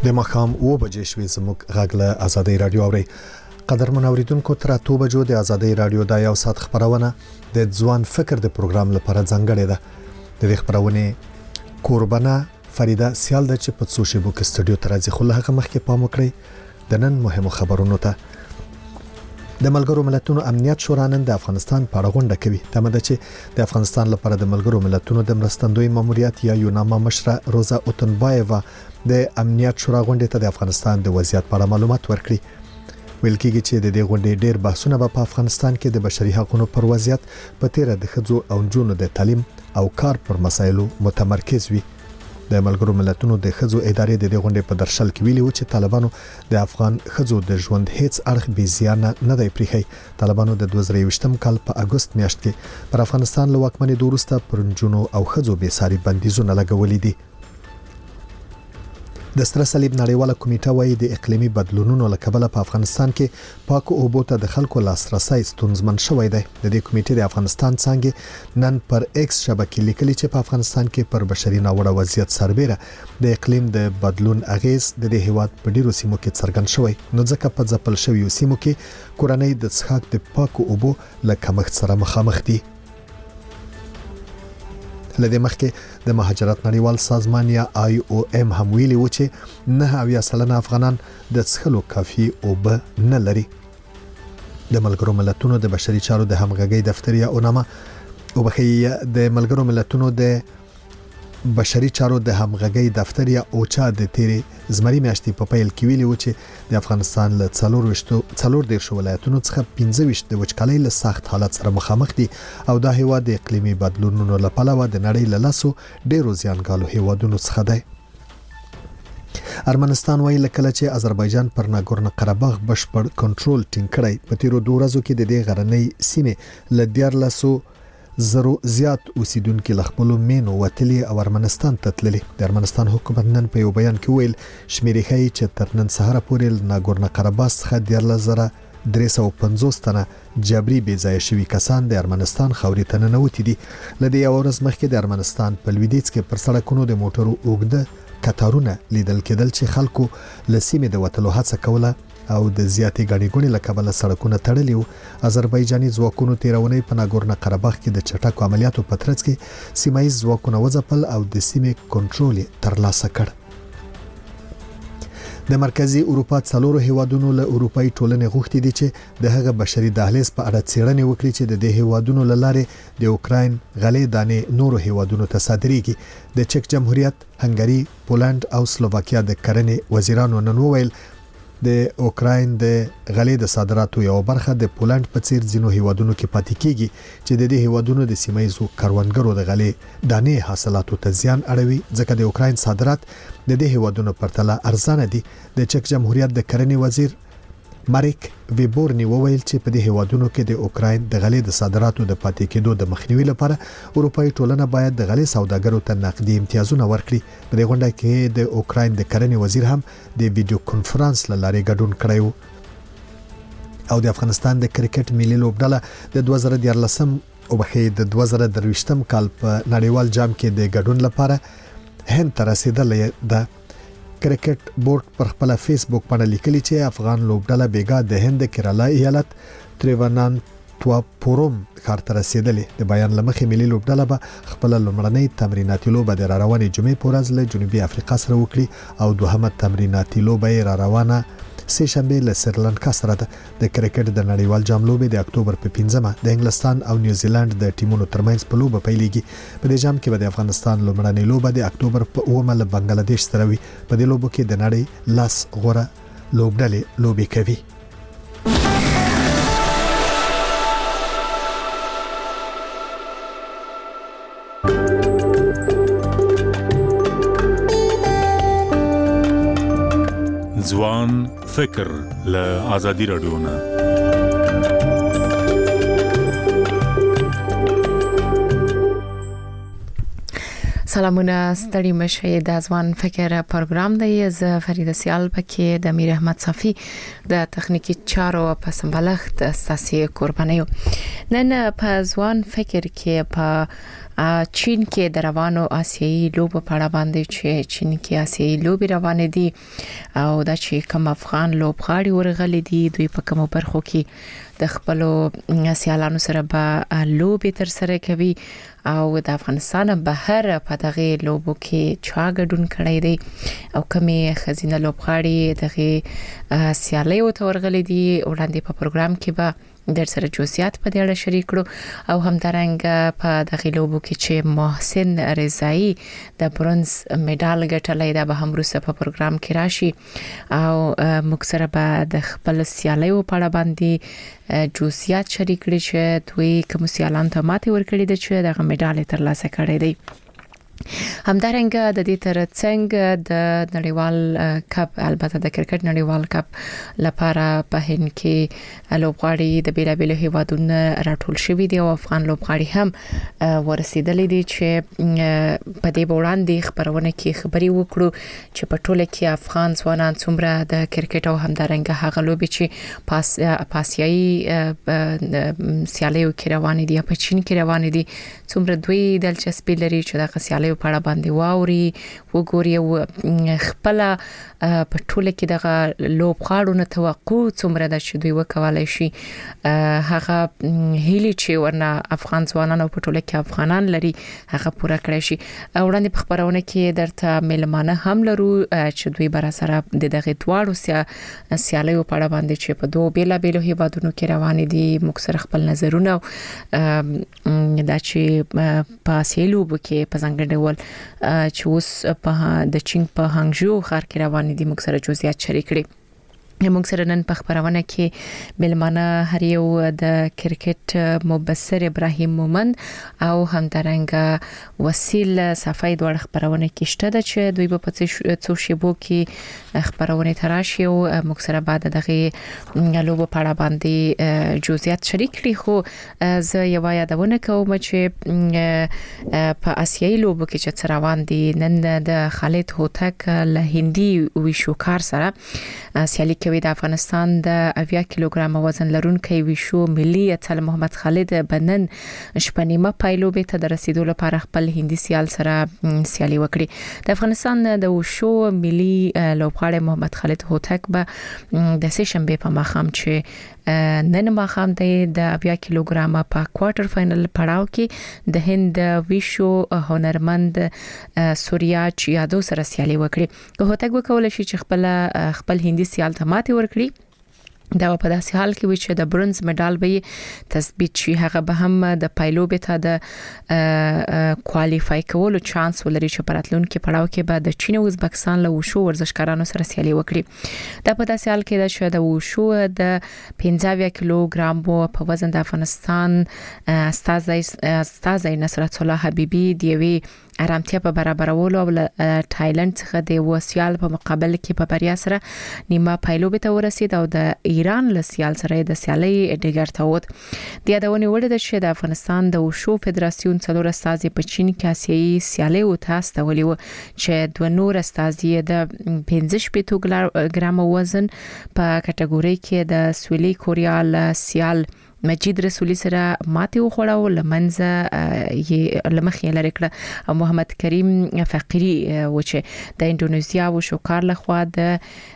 د مخام او بجې شوي زموږ غږ له آزادۍ رادیو اوري. قدرمن اوریدونکو تر 2 بجو د آزادۍ رادیو د یو ساعت خبرونه د ځوان فکر د پروګرام لپاره ځانګړې ده. د دې خبرونه قربانه فریده سیال د چې په سوشي بوک استودیو تر ځي خو له هغه مخکې پام وکړئ د نن مهمو خبرونو ته. د ملګرو ملتونو امنیت شورا نن د افغانستان په اړه غونډه کوي. تمه ده چې د افغانستان لپاره د ملګرو ملتونو د مرستندوی ماموریت یا یوناما مشره روزا اوتنبایوا د امنیت شورا غونډې ته د افغانستان د وضعیت په اړه معلومات ورکړي. ویل کېږي چې د دې غونډې ډېر بحثونه په افغانستان کې د بشري حقوقو پر وضعیت په تیره د ښځو او نجونو د تعلیم او کار پر مسایلو متمرکز وي. د ملګرو ملتونو د ښځو ادارې د دې غونډې په درشل کې ویلي و چې طالبانو د افغان ښځو د ژوند هیڅ اړخ بې زیان نه دی پریخي. طالبانو د 2023م کال په اگست میاشت کې پر افغانستان له واکمنۍ وروسته پر نجونو او ښځو بې ساري بندیزونه لګولي دي. د ستر صلیب نړیواله کمیټه وايي د اقلیمي بدلونونو له کبله په افغانستان کې پاکو اوبو ته د خلکو لاسرسي ستونزمن شوی دی. د دې کمیټې د افغانستان څنګه نن پر ایکس شبکې لیکلي چې په افغانستان کې پر بشري ناوړه وضعیت سربېره د اقلیم د بدلون اغیز د دې هیواد په ډیرو سیمو کې څرګند شوی. نو ځکه په ځپل شویو سیمو کې کورنۍ د څښاک د پاکو اوبو له کمښت سره مخامخ دي. لدې مخکې د مهاجرت نړیوال سازمان یا IOM هم ویلي و چې 9% افغانان د څښلو کافي اوبه نه لري. د ملګرو ملتونو د بشري چارو د همغږۍ دفتر یا اوناما او بخیه د ملګرو ملتونو د بشري چارو د همغږۍ دفتر یا اوچا د تیرې زمري میاشتې په پیل کې ویلي و چې د افغانستان له 4 ولایتونو څخه 15 د وچکالۍ له سخت حالت سره مخامخ دي او دا هیواد د اقلیمي بدلونونو له پلوه د نړۍ له لاسو ډیرو زیانګالو هیوادونو څخه دی. ارمنستان وایي لکه چې آذربایجان پر ناګورنو قرهباغ بشپړ کنټرول ټینګ کړی. په تیرو 2 ورځو کې د دې غرنۍ سیمې له 14 زرو زیات اوسیدونکو لخپلو مینو وتلی او ارمنستان ته تللي. د ارمنستان حکومت نن په یو بیان کې ویل شمیرې ښیي چې تر نن سهار پورې ناګورنو قرهباغ څخه 14350 تنه جبري بې ځای شوي کسان د ارمنستان خاورې ته ننوتي دي. لدې یو ورځ مخکې د ارمنستان په لویدیځ کې پر سړکونو د موټرو اوږده کتارونه لیدل کېدل چې خلکو لسیمې د وتلو هڅه کوله او د زیاتې غړيګونې لکبله سړکونه تړلي وو. آذربایجاني ځواکونو تیرونې په ناګورنو قرهباغ کې د چټکو عملیاتو په ترڅ کې سیمایي ځواکونه وځپل او د سیمې کنټرول ترلاسه کړ. د مرکزی اروپا څلورو هیوادونو له اروپאי ټولنې غوښتي دي چې د هغه بشري دهلیز په اړه څېړنې وکړي چې د دې هیوادونو لاره د اوکراین غلې دانې نورو هیوادونو ته صادرېږي. د چک جمهوریت، هنګری، پولند او سلوواکیا د کرنې وزیرانو نن وویل د اوکراین د غلې د صادراتو یو برخه د پولند په څیر ځینو هیوادونو کې پاتې کیږي چې د دې هیوادونو د سیمایي کاروانګرو د غلې دانې حاصلاتو ته زیان اړوي ځکه د اوکراین صادرات د دې هیوادونو پرتله ارزانه دي. د چک جمهوریت د کرنې وزیر ماریک ویبورنی وویل چې په دې هیوادونو کې د اوکراین د غلې د صادراتو د پاتې کېدو د مخنیوي لپاره اروپאי ټولنه باید د غلې سوداګرو ته نقدي امتیازونه ورکړي. په دې غونډه کې د اوکراین د کرنې وزیر هم د ویډیو کانفرنس لارې ګډون کړی و. او د افغانستان د کرکټ ملي لوبډله د 2013 او بخې د 2023م کال په نړیوال جام کې د ګډون لپاره هند ته رسیدلې ده. کرکټ بورډ پر خپل فیسبوک باندې لیکلي چې افغان لوبډله بیګا د هند کیرالا ایالت تریوانانتواپوروم ښار ته رسیدلې. د بیان لمخې ملي لوبډله به خپل لومړنۍ تمریناتي لوبه د روانې جمعې په ورځ له جنوبي افریقا سره وکړي او دوهمه تمریناتي لوبه یې روانه سه شنبه له سریلانکا سره ده. د کرکټ د نړیوال جام لوبې د اکتوبر په 15مه د انګلستان او نیوزیلند د ټیمونو ترمنځ په لوبه پیلېږي. په دې جام کې به د افغانستان لومړنۍ لوبه د اکتوبر په 9مه له بنگلاديش سره وي. په دې لوبو کې د نړۍ لاس غوره لوبډلې لوبې کوي. ځوان فکر له آزادي رادیو نه. سلامونه ستړي مشه د ځوان فکر پروګرام دی. زه فریده سیال پکې د امیر احمد صافی د تخنیکی چارو په سمبالښت تاسو قربانیو. نن په ځوان فکر کې په چین کې د روانو آسیایي لوبو په اړه باندې چې چین کې آسیایي لوبي روان دي او دا چې کوم افغان لوبغاړي ورغلي دي دوی په کومو برخو کې د خپل سیالانو سره به لوبي تر سره کوي او د افغانستان بهر په دغه لوبو کې چا ګډون کړی دی او کومي خزینه لوبغاړي دغه سیالي او تورغلي دي وړاندې په پروګرام کې به در سره جزئیات په دې اړه شریک کړو او همدارنګه په دغه لوبو کې چې محسن رضایی د برونز میډال ګټلای دا به هم وروسته په پروګرام کې راشي او موږ سره به د خپل سیالي په اړه باندې جزئیات شریک کړي چې دوی کوم سیالان ته ماته ورکړي دي چې دغه میډال ترلاسه کړی دی همدارنګه د دې ترڅنګ د نړیوال کپ البته د کرکټ نړیوال کپ لپاره په هند کې لوبغاړي د بیلابیلو هیوادونو راټول شوي دي او افغان لوبغاړي هم ورسېدلي دي چې په دې وړاندې خبرونه کې خبري وکړو چې په ټوله کې افغان ځوانان څومره د کرکټ او همدارنګه هغه لوبي چې پاسيایي سیالیو کې روان دي په چین کې روان دي څومره دوی دلچسپي لري چې د سیالیو په اړه باندې واوري وګوري او خپل په ټوله کې دغه لوبغاړو نه توقع څومره د شي دوی وکولای شي هغه هلي چې ورنه افغان ځوانان او په ټوله کې افغانان لري هغه پوره کړی شي وړاندې په خبرونه کې درته ملمانه هم لرو چې دوی بر سره د دغه دواړو سیالیو په اړه باندې چې په دوه بیلابیلو هیوادونو کې روان دي مکسر خپل نظرونه دا چې په سیلو کې په څنګه ول چې اوس په د چین په هانګژو ښار کې روان دي موږ سره جزئیات شریک کړي موږ سره نن په خبرونه کې ملمانه هر یو د کرکټ مبصر ابراهیم مومند او همدارنګه وسیل صفای دوه خبرونه کې شته چې دوی په څو شیبو کې خبرونه تراشي او موږ سره بعد دغه لوبو په اړه باندې جزئیات شریک کړي خو زه یو یادونه کوم چې په آسیایي لوبو کې چې روان دي نن د خالد هوتک له هندي ویشوکار سره سیالي کوي د افغانستان د 80 کیلوګرام وزن لرونکي ویشو ملي اتل محمد خالد بنن شپنیمه پایلوبې ته د رسیدو لپاره خپل هندي سیال سره سیالي وکړي د افغانستان د وشو ملي لوبغاړی محمد خالد هوتک به د سشنبه په ماښام چې نن ماښام د 80 کیلوګرام په کوارټر فائنل پړاو کې د هند ویشو هنرمند سوریاج یادو سره سیالي وکړي که هوتک وکول شي چې خپل هندي سیال ته ماته ورکړي دا په داسې حال کې وي چې د برونز میډال به تثبیت شي هغه به هم د پایلوبې ته د کوالیفای کولو چانس ولري چې پراتلون کې پړاو کې به د چین او ازبکستان له وشو ورزشکارانو سره سیالي وکړي دا په داسې حال کې چې د وشو د 15 کیلوګرام په وزن د افغانستان استاد نصرت الله حبیبی دیوی ارامتیا په برابرولو او تایلند څخه د وسیال په مقابل کې په بریا سره نیمه پایلوبې ته ورسید او د ایران له سیال سره د سیالي ډیګر ته ود د یادونه وړ د شه د افغانستان د وشو فدراسیون څلور استازي په چین کې آسیایي سیالي او تاسو ولي چې دوه نور استازي د 15 ګرام وزن په کټګوري کې د سویلي کوریا له سیال مجید رسولی سره ماته وخوړو لمنځه یې لمخې لري کړه او محمد کریم فقيري و چې د انډونیزیا او شوکار لخوا د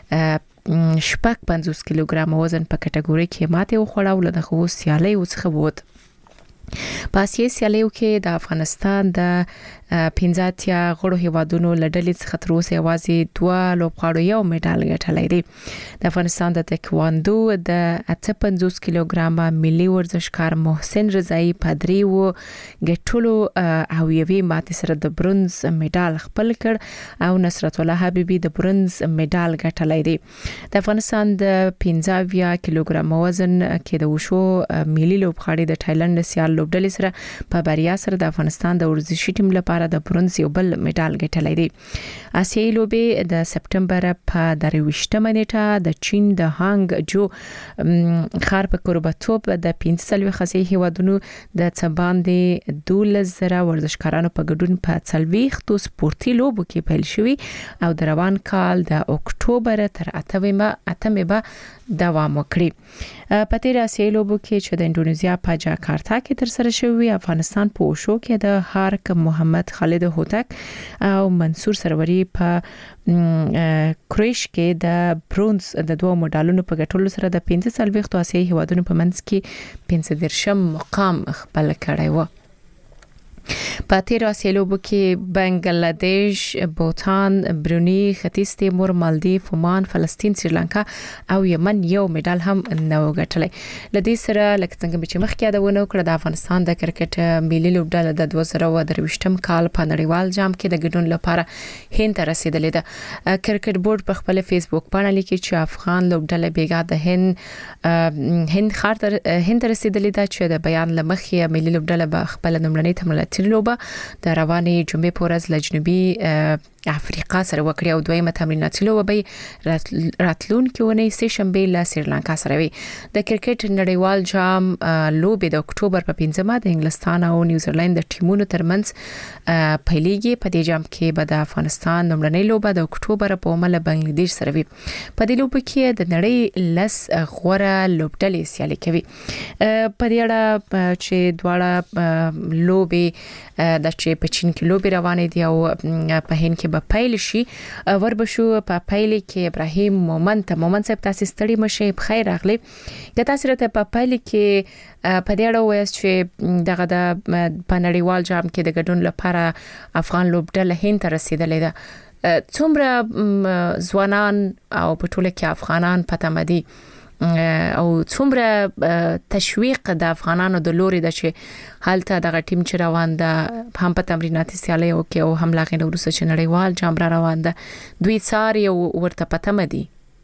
شپږ 50 کیلوګرام وزن په کټګوري کې ماته وخوړو له خو سیالي وڅخه ووت په آسیایي سیالیو کې د افغانستان د 15 غړو هیوادونو لړلې څخه تر اوسه یوازې 2 لوبغاړو یو میډال ګټلی دی د افغانستان د تکواندو د 58 کیلوګرام ملي ورزشکار محسن رضایی په دریو ګټلو او یوې ماته سره د برونز میډال خپل کړ او نصرت الله حبیبی د برونز میډال ګټلی دی د افغانستان د 15 کیلوګرام وزن کې د وشو ملي لوبغاړي د تایلند سیال لوبډلې سره په بریا سره د افغانستان د ورزشي ټیم لپاره لپاره د برونز یو بل میډال ګټلی دی. آسیایي لوبې د سپټمبر په 23 نیټه د چین د هانګ جو خار په کوربتوب د 15 خسي هیوادونو د څباندې 12,000 ورزشکارانو په ګډون په 40 سپورتي لوبو کې پیل شوی او د روان کال د اکتوبر تر 8 به دوام وکړي. په تیر آسیایي لوبو کې چې د انډونیزیا په جاکارتا کې تر سره شوی، افغانستان په اوشو کې د هارک محمد خالد هوتک او منصور سروري په کرویش کې د برونز د دوه مډالونو په ګټلو سره د 15 آسیایي هیوادونو په منځ کې 15 مقام خپل کړی و. په تیر آسیایي لوبو کې بنگلاديش، بوتان، بروني، ختیځ تیمور، مالدیف، عمان، فلسطین، سریلانکا او یمن یو میډال هم نه وګټلی. لدې سره لکه څنګه چې مخکې یادونه وکړه د افغانستان د کرکټ ملي لوبډله د 2023 کال په نړیوال جام کې د ګډون لپاره هند ته رسیدلې ده. کرکټ بورډ په خپل فیسبوک باندې لیکي چې افغان لوبډله بیګا د هند خار ته رسیدلې ده چې د بیان لمخې ملي لوبډله به خپل نمړنۍ تمرینات لوبه د رواني جمعې په ورځ له جنوبي افریقا سره وکړي او دویمه تمریناتي لوبه به راتلونکي ونې سه شنبه له سریلانکا سره وي. د کرکټ نړیوال جام لوبې د اکتوبر په 15 د انګلستان او نیوزیلند د ټیمونو ترمنځ پیلېږي. په دې جام کې به د افغانستان نمړنۍ لوبه د اکتوبر په اومه له بنگلاديش سره وي. په دې لوبه کې د نړۍ لس غوره لوبډلې سیالي کوي. په دې اړه چې دواړه لوبې د چې په چین کې لوبې روانې دي او په هند کې به پیل شي. وربشو په پیل کې ابراهیم مومند صاحب تاسو ستړي مشه بخیر راغلی. د تاسو راته په پیل کې په دې اړه وایي چې دغه د پنړیوال جام کې د ګډون لپاره افغان لوبډله هند ته رسیدلې ده. څومره ځوانان او په ټوله کې افغانان پته مدي او څومره تشویق د افغانانو د لوري د چې حالته دغه ټیم چې روان ده هم په تمریناتي سیالي او کې او هم لاغې نو وروسته چې نړیوال جام را روان ده دوی څار یو ورته پته مدي.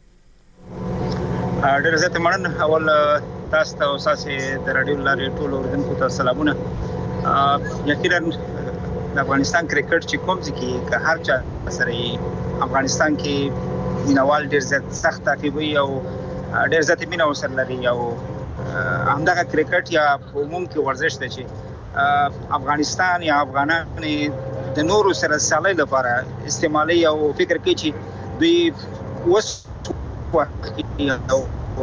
ډېر زیات مننه. اول تاسو ته اساسي د رادیو لارې ټول اوریدونکو ته سلامونه. یقینا د افغانستان کرکټ چې کوم ځکه که هر چا سره افغانستان کې مینوال ډېر زیات سخت تعقیبوي او ډېر زیات مینه ورسره لري او همدغه کرکټ یا عموم کې ورزش دی چې افغانستان یا افغانان د نورو سره سیالي لپاره استعمالي او فکر کوي چې دوی وس او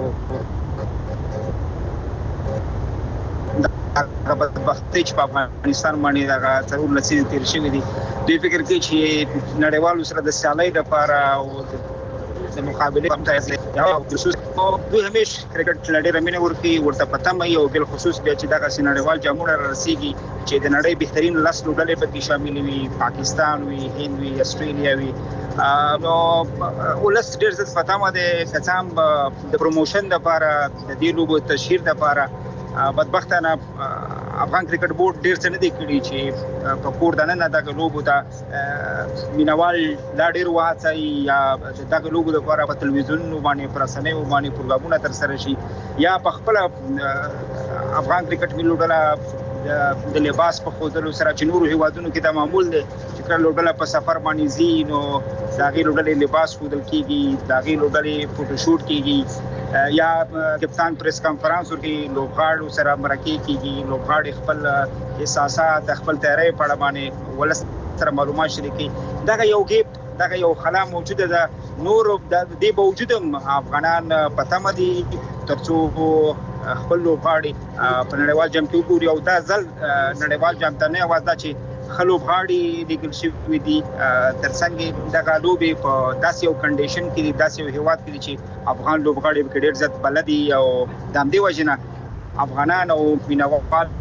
هغه وخت چې په افغانستان باندې دا ضرور لسي تیر شوی دي دوی فکر کوي چې نړیوالو سره د سیالي لپاره او د مقابله هم ته یا خصوص دوی همیشه کرکټ لړۍ رمینه ورکی ورته پته مې او بل خصوص بیا چې دا سینړیوال جامونه رسیږي چې د نړۍ بهترین لاس لوبډلې پکې شامل وي، پاکستان وي، هند وي، استرالیا وي. نو ولس ډېر څه پته مې ده کڅام د پروموشن لپاره د دې لوبو تشهیر لپاره بدبختانه افغان کرکټ بورډ ډېر څه نه دی کړی چې په کور دننه دغه لوبو ته مینوال لا ډېر واچي یا دغه لوبو لپاره په تلویزیون باندې پرسنۍ باندې پروګرامونه تر سره شي یا په خپل افغان کرکټ ملي لوبډله د لباس په خوځلو سره چې نورو هیوادونو کې دا معمول دی چې کله لوبډله په سفر باندې ځي نو داغي لوبډلې لباس خوځل کیږي، داغي لوبډلې فوټو شوټ کیږي یا کپتان پریس کانفرنس ورکی لوبغاړو سره مرکه کیږي، لوبغاړي خپل احساسات خپل تیاری په اړه باندې ولس سره معلومات شریکي. دغه یو گیپ دغه یو خلا موجوده ده. نور د دې باوجود افغانان پته مدي ترڅو خپل لوبغاړي په نړیوال جام کې وګوري او دا ځل نړیوال جام ته نه وځي چې خلوبغاړي لیګل شي دي ترڅنګ دغه لوبې په داسې یو کنډیشن کې داسې یو هیواد کې چې افغان لوبغاړي په ډېر ځت بلدي او د همدې وجنه افغانان او مینوال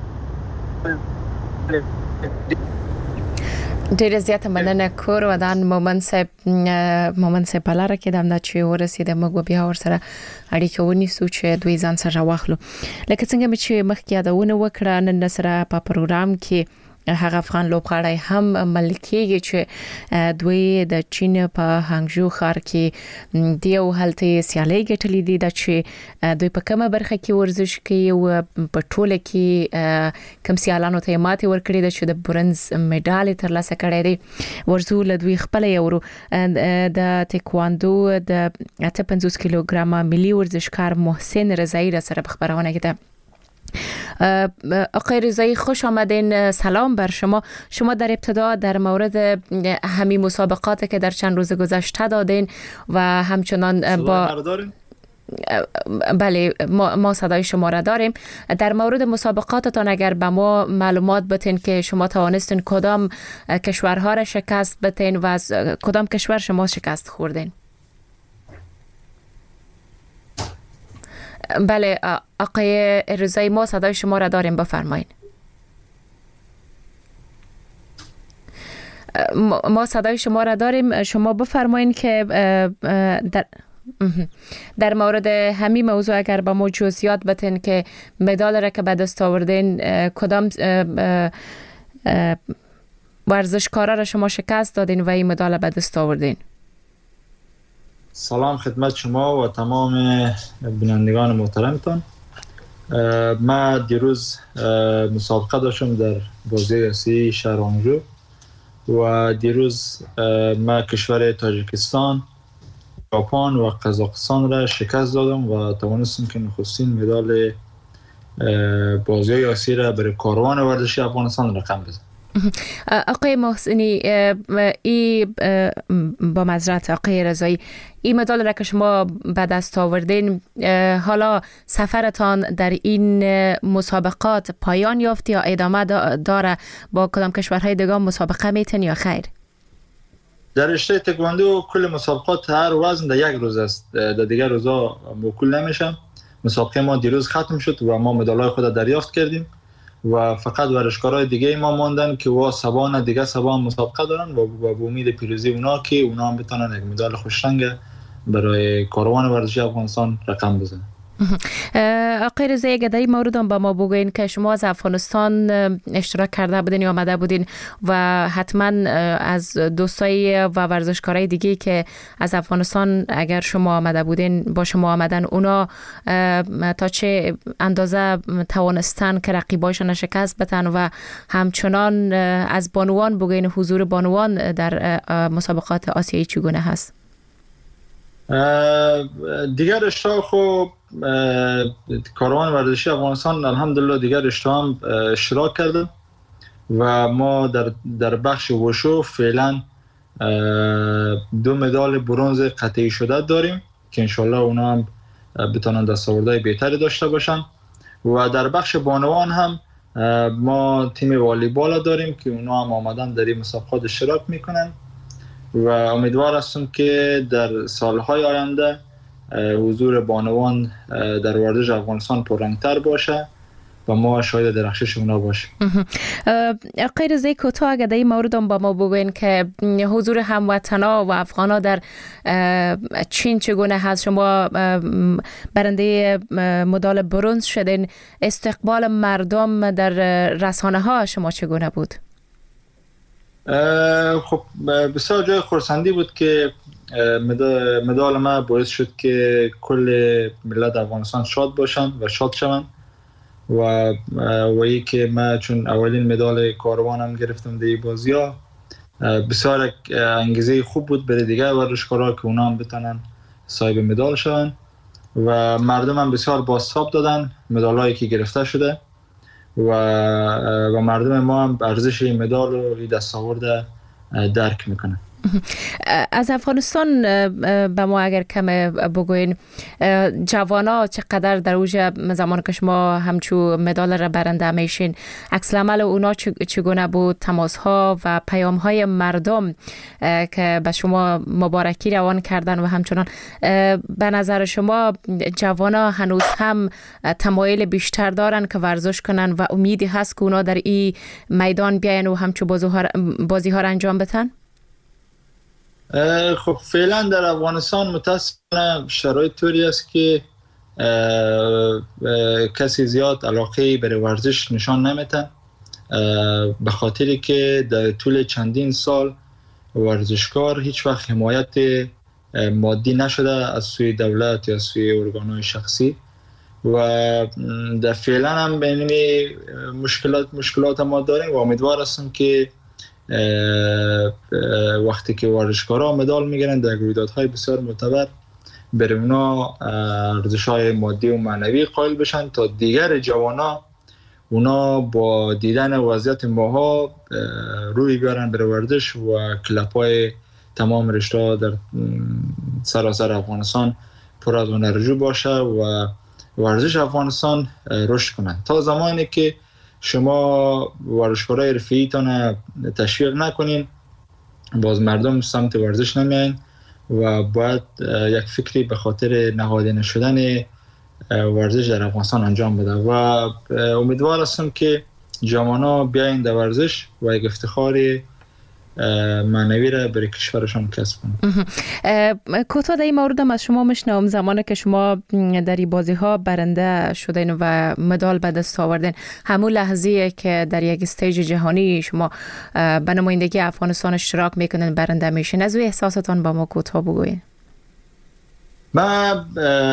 ډېر زیات مننه کور ودان مومند صاحب لاره کې د امدا چې ورسید موږ بیا ور سره اړیکه ونیسو چې دوی ځان سره واخلو. لکه څنګه چې مخکې یادونه وکړه نن سره په پروګرام کې هغه افغان لوبغاړی هم ملکیږي چې دوی د چین په هانګژو ښار کې دیو هلته سیالي ګټلې دي د چې دوی په کومه برخه کې ورزش کوي او په ټوله کې کوم سیالانو ته ماتې ورکړي د چې د برنز میډال ترلاسه کړی دی ورزو لدوی خپل یورو د تکواندو د 58 کیلوګرام ملي ورزشکار محسن رضایی را سره خبرونه کړه. آقای رضایی خوش آمدین، سلام بر شما در ابتدا در مورد همین مسابقاتی که در چند روز گذشته دادین و همچنان با بله ما صدای شما را داریم. در مورد مسابقاتتان اگر به ما معلومات بتین که شما توانستین کدام کشورها را شکست بتین و از کدام کشور شما شکست خوردین؟ بله آقای رضایی ما صدای شما را داریم، بفرمایید. ما صدای شما را داریم، شما بفرمایید که در مورد همین موضوع اگر با ما جزئیات بتین که مدال را که به دست آوردین کدام ورزشکارا را شما شکست دادین و این مدال به دست آوردین؟ سلام خدمت شما و تمام بینندگان محترمتان. ما دیروز مسابقه داشتم در بازی آسیایی شهر هانگژو و دیروز ما کشور تاجیکستان، ژاپن و قزاقستان را شکست دادم و توانستم که نخستین مدال بازی آسیایی را برای کاروان ورزشی افغانستان رقم بزنم. آقای محسنی، با معذرت آقای رضایی، این مدال را که شما به دست آوردین، حالا سفرتان در این مسابقات پایان یافت یا ادامه داره؟ با کدام کشورهای دیگه مسابقه میتین یا خیر؟ در رشته تکواندو کل مسابقات هر وزن در یک روز است، در دیگر روزا موکول نمیشم. مسابقه ما دیروز ختم شد و ما مدالای خود دریافت کردیم و فقط ورزشکارای دیگه ما ماندن که وا سبان دیگه سبان مسابقه دارن و به امید پیروزی اونا که اونا هم بتونن یک مدال خوش رنگ برای کاروان ورزشی افغانستان رقم بزنن. آقای رضایی، اگر در این مورد هم با ما بگوین که شما از افغانستان اشتراک کرده بودین یا آمده بودین و حتما از دوستای و ورزشکارای دیگه که از افغانستان اگر شما آمده بودین با شما آمدن، اونا تا چه اندازه توانستن که رقیبایشان شکست بدن و همچنان از بانوان بگوین حضور بانوان در مسابقات آسیایی چگونه هست؟ دیگر اشتراک خب کاروان ورزشی افغانستان الحمدلله دیگر اشتراک هم اشتراک کردن و ما در بخش وشو فعلا 2 مدال برنز قطعی شده داریم که انشالله اونا هم بتونن دستاوردهای بهتری داشته باشن و در بخش بانوان هم ما تیم والیبال داریم که اونا هم آمدن در این مسابقات اشتراک میکنن و امیدوار هستم که در سالهای آینده حضور بانوان در ورزش افغانستان پررنگتر باشه و ما شاهد درخشش اونا باشیم. آقای رضایی، کوتاه اگر در این مورد هم با ما بگوین که حضور هموطنا و افغانا در چین چگونه هست؟ شما برنده مدال برنز شدین، استقبال مردم در رسانه ها شما چگونه بود؟ خب بسیار جای خرسندی بود که مدال ما باعث شد که کل ملت افغانستان شاد باشن و شاد شوند و ای که ما چون اولین مدال کاروانم گرفتم در این بازی‌ها، بسیار انگیزه خوب بود برای دیگه ورزشکارا که اونا هم بتونن صاحب مدال شون و مردم هم بسیار بازتاب دادن مدالایی که گرفته شده و مردم ما هم ارزش این مدال و این دستاورد درک میکنن. از افغانستان به ما اگر کم بگوین، جوانا چقدر در اوج زمان که شما همچو مدال را برنده میشین، عکس العمل اونا چگونه بود؟ تماس ها و پیام های مردم که به شما مبارکی روان کردن و همچنان به نظر شما جوانا هنوز هم تمایل بیشتر دارن که ورزش کنن و امیدی هست که اونا در این میدان بیاین و همچو بازی ها را انجام بدن؟ خب فعلا در افغانستان متاسفانه شرایط طوری است که کسی زیاد علاقه برای ورزش نشان نمیتن به خاطری که در طول چندین سال ورزشکار هیچ وقت حمایت مادی نشده از سوی دولت یا از سوی ارگان‌های شخصی و در فعلا هم به مشکلات ما داریم و امیدوار هستم که وقتی که ورزشکارا مدال میگیرن در رویدادهای بسیار معتبر برای اونا ارزش‌های مادی و معنوی قائل بشن تا دیگر جوانا اونا با دیدن وضعیت ماها روی بیارن برای ورزش و کلب‌های تمام رشته‌ها در سراسر افغانستان پر از هنرجو باشه و ورزش افغانستان رشد کنه. تا زمانی که شما ورزشکارای حرفه‌ایتان تشویق نکنین باز مردم سمت ورزش نمیاین و باید یک فکری به خاطر نهادینه شدن ورزش در افغانستان انجام بده و امیدوار هستم که جوانان بیاین در ورزش و یک افتخار معنوی را برای کشورشان کسب کنند. کوتاه در این مورد از شما میشنوم زمانی که شما در این بازی ها برنده شدین و مدال به دست آوردین، همون لحظه که در یک استیج جهانی شما به نمایندگی افغانستان اشتراک میکنین برنده میشین، از احساساتون با ما کوتاه بگوین. من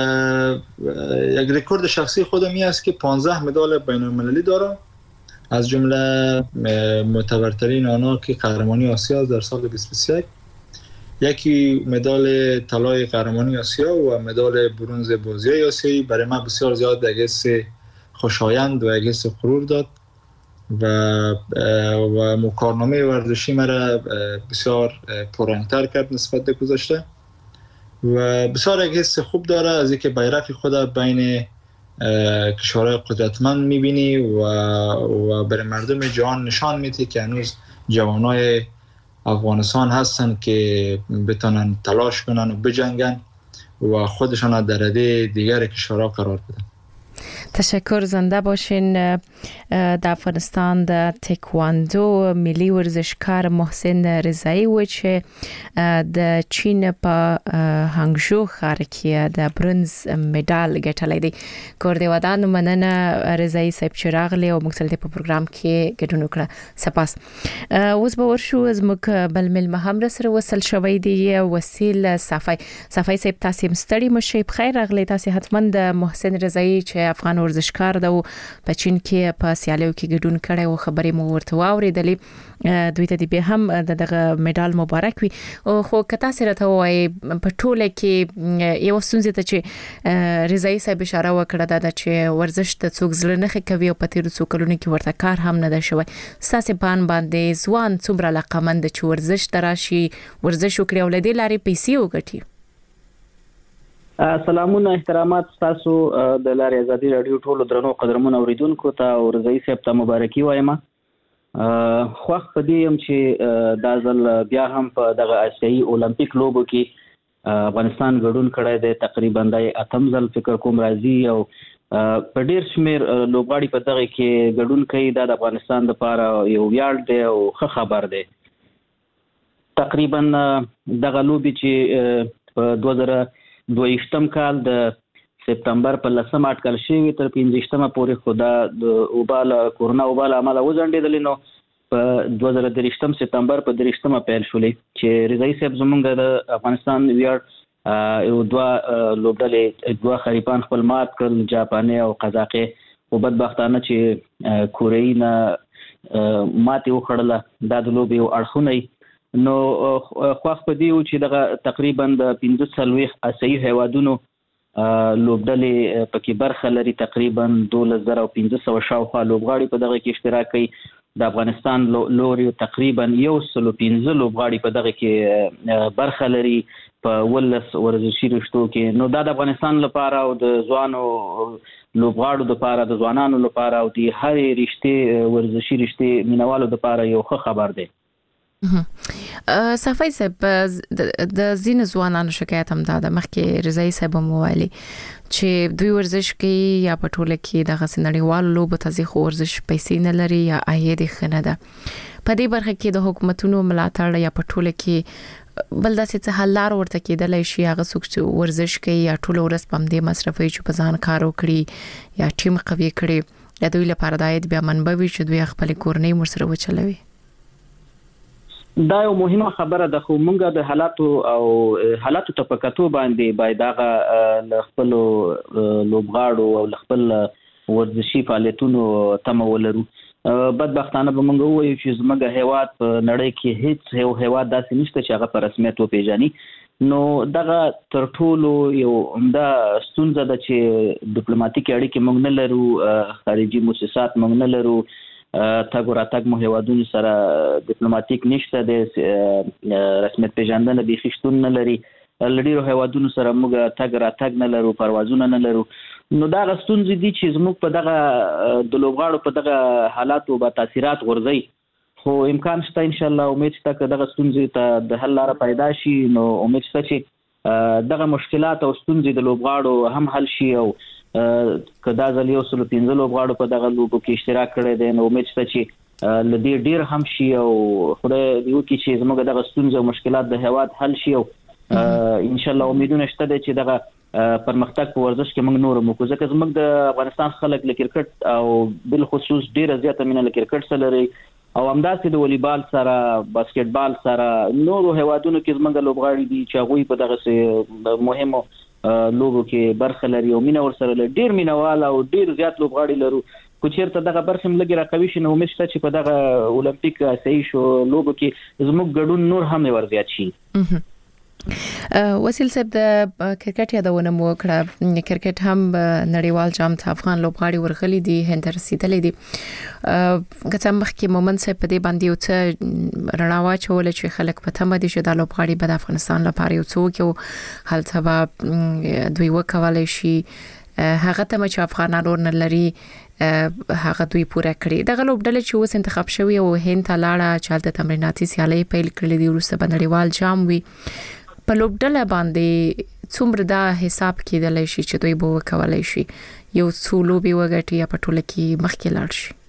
یک رکورد شخصی خودم این است که 15 مدال بین المللی دارم، از جمله معتبرترین آنها که قهرمانی آسیا در سال 2021، یکی مدال طلای قهرمانی آسیا و مدال برنز بازی‌های آسیایی برای من بسیار زیاد یک حس خوشایند و یک حس غرور داد و مکالمه ورزشی مرا بسیار پررنگ‌تر کرد نسبت به گذشته و بسیار یک حس خوب داره از اینکه بیرق خود بین کشورهای قدرتمند میبینی و برای مردم جهان نشان میده که هنوز جوانای افغانستان هستن که بتونن تلاش کنن و بجنگن و خودشان در رده دیگر کشورها قرار بدن. تشکر، زنده باشین. در افغانستان د تکواندو ملي ورزشکار محسن رضایی و چې د چین په هانګژو ښار کې د برونز مډال ګټلی دی. کور دی ودان مننه رضایی صاحب چې راغلی او موږ سره په پروګرام کې ګډون وکړه. سپاس. اوس به ورشو زموږ بل ملمه هم سره وصل شوی دی وسیل صفای صاحب. تاسو مستړي مشه بخیر راغلی. تاسو حتما د محسن رضایی چې افغان ورزشکار دی په چین کې په سیالیو کې ګډون کړي او خبرې مو ورته واوریدلې. دوی ته به هم دغه مډال مبارک وي. خو کته سره ته وای په ټوله کې یو ستونزه ته چې رضایی صاحب اشاره وکړه دا چې ورزش ته څوک زړه نه کوي او په تیر څو کلونو کې ورته کار هم نه ده شوی. ساسې پان باندې ځوان څومره علاقمند چې ورزش تراشي ورزش وکړي او لدې لارې پیسې وګټي. سلامونه احترامات تاسو د لارې ازادي رادیو ټولو درنو قدرمنو اوریدونکو ته او رضایی صاحب ته مبارکي وایم. خو په دې هم چې دا ځل بیا هم په دغه آسیایي اولمپیک لوبو کې افغانستان ګډون کړی دی. تقریبا د اتم ځل فکر کوم راځي او په ډیر شمیر لوبغاړي په دغه کې ګډون کوي. دا د افغانستان لپاره یو ویاړ دی او ښه خبر دی. تقریبا دغه لوبي چې په 2022 کال د سپتمبر په 10 اټکل شوی تر 15 پورې خدا د کورونا وبال عمله وځنډېدل نو په 2023 سپتمبر په 3 پیل شولې چې رضایی صاحب زمونږ د افغانستان ویاړ یو دوه لوبډلې دوه خریپان خپل مات کړل، جاپاني او قزاقي، او بدبختانه چې کوره‌ای نه ماتې وخړله. دا د لوبې یو اړخونه نو خواخ په دیو چې دغه تقریبا د 15 آسیایي هیوادونو لوبډلې پکې برخه لري. تقریبا 2500 شاوخوا لوبغاړي په دغه کې اشتراک کوي. د افغانستان لوري تقریبا 115 لوبغاړي په دغه کې برخه لري په ولس ورزشي رشتو کې. نو دا د افغانستان لپاره او د ځوانو لوبغاړو لپاره د ځوانانو لپاره او د هرې رشتې ورزشي رشتې مینوالو لپاره یو ښه خبر دی. صفای صاحب د زین ځوانانو شکایت هم ده مخکې رضایی صاحب مو ویلي چې دوی ورزش کوي یا په ټوله کې دغه نړیوال لوبو ته ځي خو ورزش پیسې نه لري یا عاید یې نه ده. په دې برخه کې د حکومتونو ملاتړ یا په ټوله کې بل داسې څه حل لار ورته کېدلی شي هغه څوک چې ورزش کوي یا ټول ورځ په دې مصرفوي چې په ځان کار وکړي یا ټیم قوي کړي د دوی لپاره د عاید بیا منبع وي چې دوی خپل کورنۍ مرسته وچلوي. دا یو مهمه خبره ده، خو موږ د حالاتو ته په کتو باندې باید هغه خپل لوبغاړو او خپل ورزشي فعالیتونو تمه ولرو. بدبختانه به موږ وایو چې زموږ هیواد په نړۍ کې هیڅ یو هیواد داسې نشته چې هغه په رسمیت وپیژني. نو دغه تر ټولو یو عمده ستونزه ده چې ډیپلوماټیک اړیکې موږ نه لرو، خارجي مؤسسات موږ نه لرو، تګ ورتګ مو هیوادونو سره ډیپلوماټیک نشته، د رسمیت پیژندنه بیخي شتون نه لري، لډیرو هیوادونو سره موږ تګ راتګ نه لرو، پروازونه نه لرو. نو دا ستونزې دي چې زموږ په دغه د لوبغاړو په دغه حالاتو به تاثیرات غورځي، خو امکان شته ان شاء الله، امید شته چې دغه ستونزې ته د حل لاره پیدا شي. نو امید شته چې دغه مشکلات او ستونزې د لوبغاړو هم حل شي، او کدا ځل 115 لوبغاړو په دغه لوبو کې اشتراک کړی دی، نو امید شته چې لدې ډیر هم شي او خدای دې وکړي چې زموږ دغه ستونزې او مشکلات د هیواد حل شي، او ان شاء الله امیدونه شته چې دغه پرمختګ په ورزش کې موږ نور موږ ځکه زموږ د افغانستان خلک له کرکټ او بل خصوص ډیره زیاته مینه له کرکټ سره لري، او همداسې د والیبال سره، باسکټبال سره، نورو هیوادونو کې زموږ لوبغاړي دي چې هغوی په دغه مهمو لوبو کې برخه لري او مینه ورسره لري، ډیر مینوال او ډیر زیات لوبغاړي لرو. خو چیرته دغه برخه هم لګي راقوي شي، نو امید شته چې په دغه اولمپیک آسیایي شو لوبو کې زموږ ګډون نور هم ورزیات شي. وسیل صاحب، د کرکټ یادونه مو کړه، کرکټ هم نړیوال جام ته افغان لوبغاړي ورغلي دي، هند رسیدلې دي. که مخکې مومن صاحب په دې باندې یو څه رڼا واچول چې خلک په تمه دي چې د لوبغاړي به د افغانستان لپاره یو څوک یو هلته به دوی وکولای شي هغه ته چې افغانانو نه لري هغه دوی پوره کړی. دغه لوبډله چې اوس انتخاب شوی او هند ته لاړه چې د تمریناتي سیالۍ پیل کړې دي، وروسته به نړیوال جام وي، په لوبډله باندې څومره دا حساب کېدلی شي چې دوی به وکولای شي یو څو لوبې وګټي یا په ټوله کې مخکې لاړ شي؟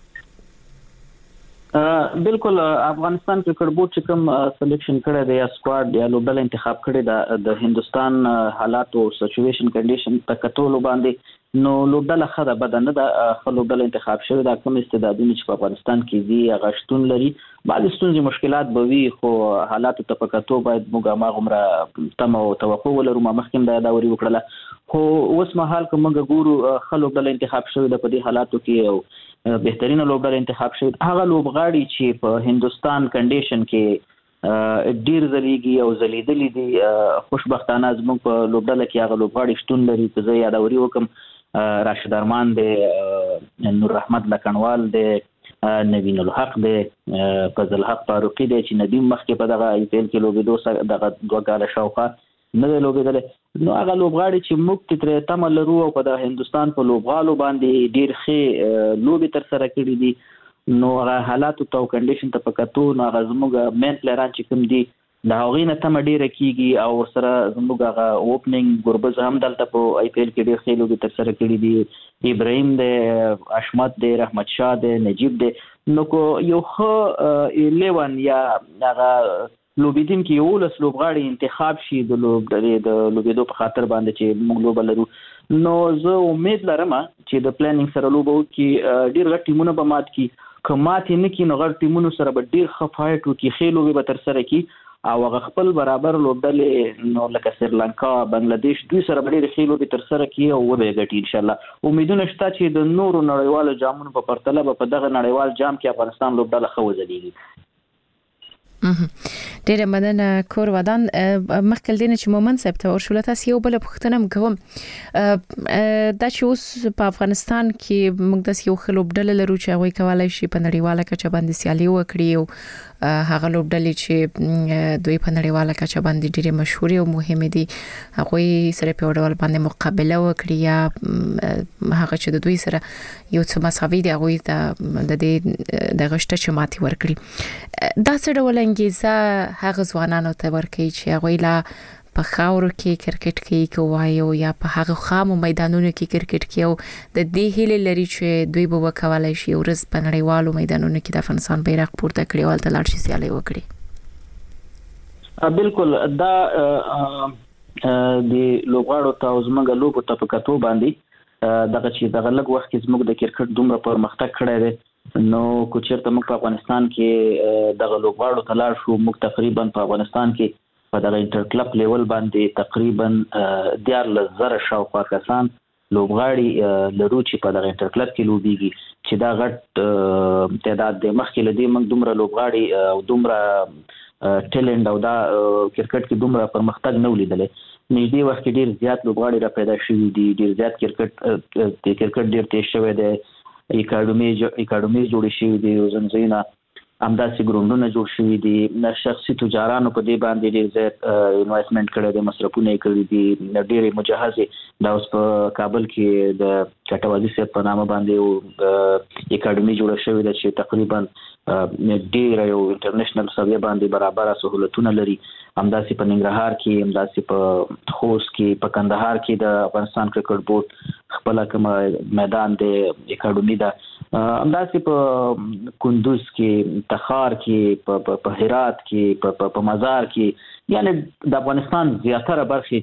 بالکل افغانستان کرکټ بورډ چې کوم سلیکشن کړی دی یا سکواډ یا لوبډله انتخاب کړی د هندستان حالات او سچويشن کنډیشن په کتلو باندې، نو لوبډله خده بد نه ده، خو لوبډله انتخاب شوی دا کوم استعدادونه چې په افغانستان کې دي هغه شتون لري. بعض ستونزې مشکلات به وي، خو حالات ته په کتو باید موږ هغومره تمه او توقع ولرو. ما مخکې دا داوري وکړله، خو اوس مهال که موږ ګورو ښه لوبډله انتخاب شوی ده په دې حالاتو کې، او بهترینه لوبډله انتخاب شوی هغه لوبغاړي چې په هندستان کنډیشن کې ډیر ځلیږي او ځلیدلې دي. خوشبختانه زموږ په لوبډله کې هغه لوبغاړي شتون لري. که زه یادوري وکم، راشد ارمان دی، نور احمد لکنوال دی، نوین الحق دی، فضل حق فاروقي دی چې ندیم مخکې په دغه آی پی ایل کې لوبېدو دغه 2 کاله شاوخوا نه دی لوبېدلی. نو هغه لوبغاړي چې موږ ترې تمه لرو او په د هندستان په لوبغالو باندې ډیر ښې لوبې ترسره کړي دي، نو هغه حالاتو ته او کنډیشن ته په کتو نو هغه زموږ مین پلیران چې کوم دي د هغوی نه تمه ډیره کیږي، او ورسره زموږ هغه اوپننګ ګربز هم دلته په آی پی ایل کې ډیر ښې لوبې ترسره کړي دي، ابراهیم دی، اشمت دی، رحمت شاه دی، نجیب دی. نو کو یو ښه 11 یا هغه لوبیدونکي 11 لوبغاړي انتخاب شي د لوبېدو په خاطر باندې چې موږ لوبه لرو، نو زه امید لرم چې د پلانینګ سره لوبه وکړي، ډیر غټ ټیمونه به مات کړي، که ماتې نه کړي نو غټ ټیمونو سره به ډیر ښه فایټ وکړي، ښې لوبې به ترسره کړي، او هغه خپل برابر لوبډلې نو لکه سریلانکا، بنگلاديش دوی سره به ډېرې ښې لوبې ترسره کړي او وبه یې ګټي انشاءالله. امیدونه شته چې د نورو نړیوالو جامونو په پرتله به په دغه نړیوال جام کې افغانستان لوبډله ښه وځلېږي. ډیره مننه کور ودان. مخکې دینه چې مومن صاحب ته ورشول تاسو یو بل پوښتنه کوم، دا چې اوس په افغانستان کې موږ د یو خلوبډله لرو چې هغه کولای شي په نړیواله کچه باندې سیالي وکړي، او هغه لوبډلې چې دوی په نړیواله کچه باندې ډیره مشهور او مهمه دي هغه سره په ډول باندې مقابله وکړي، یا هغه چې د دوی سره یو څه مساوي دي هغه ته د دې د غشته چې ماتي ورکړي. دا څه ډول انګیزه هغه ځوانانو ته ورکړي چې هغه لا په خاورو کې کرکټ کوي یا په هغه خامو میدانونو کې کرکټ کوي، او د دې هیله لري چې دوی به وکولای شي ورځ په نړیوالو میدانونو کې د افغانستان بیرغ پورته کړي او تل لاړ شي سیالي وکړي. بالکل دا د لوبغاړو ته زموږ لوبو ته په کتو باندې دغه چې دغه لږ وخت کې زموږ د کرکټ دومره پرمختګ کړی دی نو کو چیرته موږ په افغانستان کې دغه لوبغاړو ته لاړ شو موږ تقریبا په افغانستان کې په دغه انټر کلب لیول باندې تقریبا 14,000 شاوخوا کسان لوبغاړي لرو چې په دغه انټر کلب کې لوبيږي چې دا غټ تعداد د مخکې لدی موږ دومره لوبغاړي او دومره ټیلنټ او دا کرکټ کې دومره پرمختګ نه ولیدل نږدې وخت کې ډیر زیات لوبغاړي را پیدا شوي دي ډیر زیات کرکټ ډیر تیز شوی دی اکاډمي جوړې شوې دي زنځیرونه همداسې ګروندونه جوړ شوي دي شخصي تجارانو په دې باندې ډیر زیات انویسټمنټ کړی دی مصرفونه یې کړي دي ډېرې مجهزې دا اوس په کابل کې د چټوازي صاحب په نامه باندې اکاډمي جوړه شوې ده چې تقریبا ډېر یو انټرنیشنل سویه باندې برابر سہولتونه لري همداسې په ننګرهار کې همداسې په خوست کې په کندهار کې د افغانستان کرکټ بورډ خپل کوم میدان د اکاډمي ده همداسې په کندوز کې تخار کې په هرات کې په مزار کې یعنی د افغانستان زیاتره برخې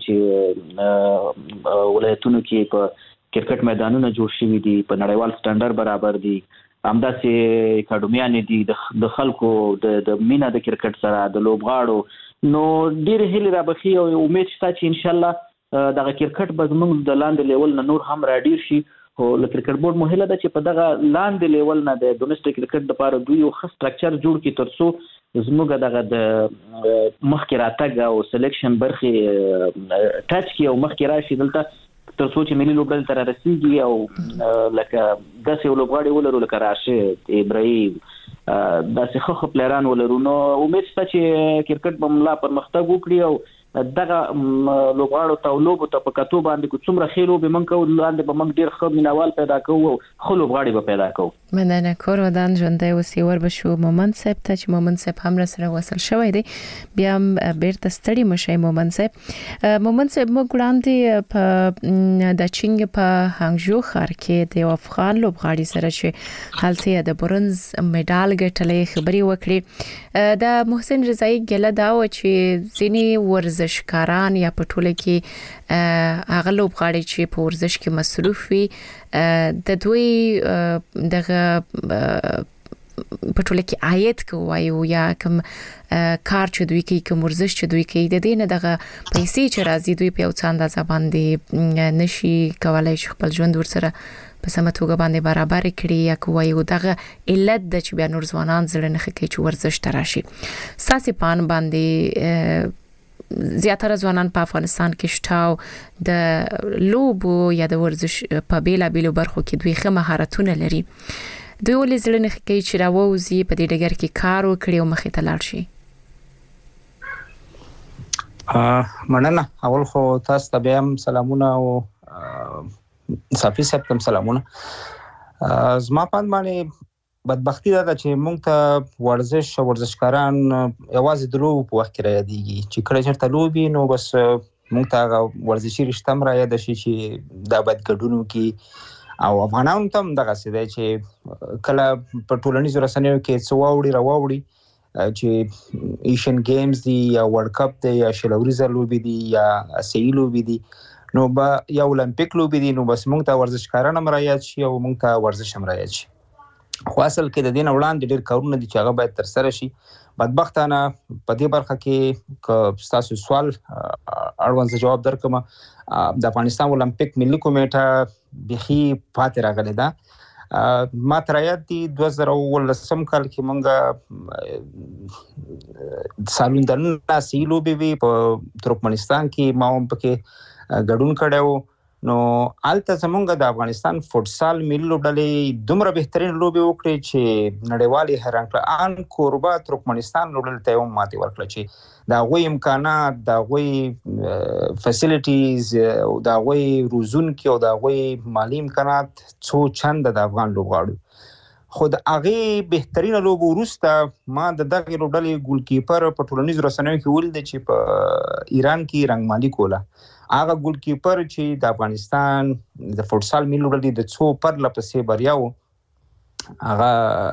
چې ولایتونو کې په کرکټ میدانونه جوړ شوي دي په نړیوال سټانډرډ برابر دي همداسې اکاډمیانې دي د خلکو د مینا د کرکټ سره د لوبغاړو نو ډېر هیله را بخي او امید شته چې ان شاء الله دغه کرکټ به زموږ د لاندې لیول نه نور هم را ډیر شي او د کرکټ بورډ مهمه ده چې په دغه لاندې لیول نه د ډومېسټک کرکټ لپاره دوی یو ښه سټرکچر جوړ کړي ترڅو زموږ دغه د مخکې راتګ او سلیکشن برخې ټچ کی او مخکې راشي دلته ترڅو چې ملي لوبډل تر رسیدي او لکه داسې لوبغاړي ولرو لکه راشد ابراهیم داسې خو پلیران ولرو نو امید شته چې کرکټ به ملا پرمختګ وکړي او دغه لوبغاړو ته لوبو ته په کتو باندې کو څومره خېلو به من کو لاندې به من ډیر خو مینوال پیدا کوو خو لوبغاړي به پیدا کوو مننه کور ودان ژوندۍ اوسې ور بشو مومن صاحب ته چې مومن صاحب هم سره وصل شوی دی بیا بیرته ستړي مشي مومن صاحب موږ وړاندې په د چینګ په هانګجو ښار کې د افغان لوبغاړي سره چې حالته د برونز مډال ګټلې خبري وکړي د محسن رضایی ګله دا و چې ځینی ورزشکاران یا په ټوله کې هغه لوبغاړي چې په ورزش کې مصروف وي د دوی دغه په ټوله کې عاید کوي یا کوم کار چې دوی کوي کوم ورزش چې دوی کوي د دې نه دغه پیسې چې راځي دوی په اوڅاند ځبان دي نشي کولای خپل ژوند ورسره په سمه توګه باندې برابر کړي یا کوي او دغه علت د چې بیا نور ځوانان زړه نه کوي چې ورزش تراشي ساسي پان باندې زیاتره ځوانان په افغانستان کې شتاو د لوبو یا د ورزش په بیلا بیلو برخو کې دوی ښه مهارتونه لري دوی ولې زړه نه کوي چې راووزي په دې ډګر کې کار وکړي او مخې ته لاړ شي مننه اول خو تاسو ته بیا سلامونه او صافي سپتم سلامونه زما پاند باندې بدبختی دا چې موږ ته ورزشکاران یوازې د لوبو په وخت کې را یادېږي چې کله چېرته لوبي نو بس موږ ته ورزشي رشته هم را یاده شي چې دا باید ګډون وکړي او افغانانو ته هم دغسې دی چې کله په ټولنیزو رسنیو کې څه واوړي راواوړي چې ایشین گیمز دي یا ورلډ کپ دی یا شلوریزه لوبې دي یا اسیایي لوبې دي نو به یا اولمپیک لوبې دي نو بس موږ ته ورزشکاران هم را یاد شي او موږ ته ورزش هم را یاد شي خو اصل کې د دې نه وړاندې ډېر کارونه دي چې هغه باید ترسره شي بدبختانه په دې برخه کې که ستاسو سوال اړوند جواب درکم د افغانستان اولمپیک ملي کمیټه بخي پاتې راغلی ده ما تر یاد دي 2019 کال کې مونږه سالوندن سیلو بي په ترکمنستان کې ما هم پکې ګډون کړو نو آلته زمونږ د افغانستان فوټسال ملي لوبډلې دومره بهترین لوبې وکړې چې نړیوالي حیران کړه ان کوربا ترکمنستان لوبډلې ته هم ماتې ورکړه چې دا غوي امکانات دا غوي فیسیلیټیز او دا غوي روزونکي او دا غوي مالی امکانات څو چند د افغان لوبغاړو خود هغه بهترین لوب ورسته ما د دغه لوبډلې ګولکیپر په ټولنیزو رسنیو کې ولید چې په ایران کې رنگمالي کوله هغه ګولکیپر چې د افغانستان د فوټسال ملي لوبډلې د څو پر لپسې بریاو هغه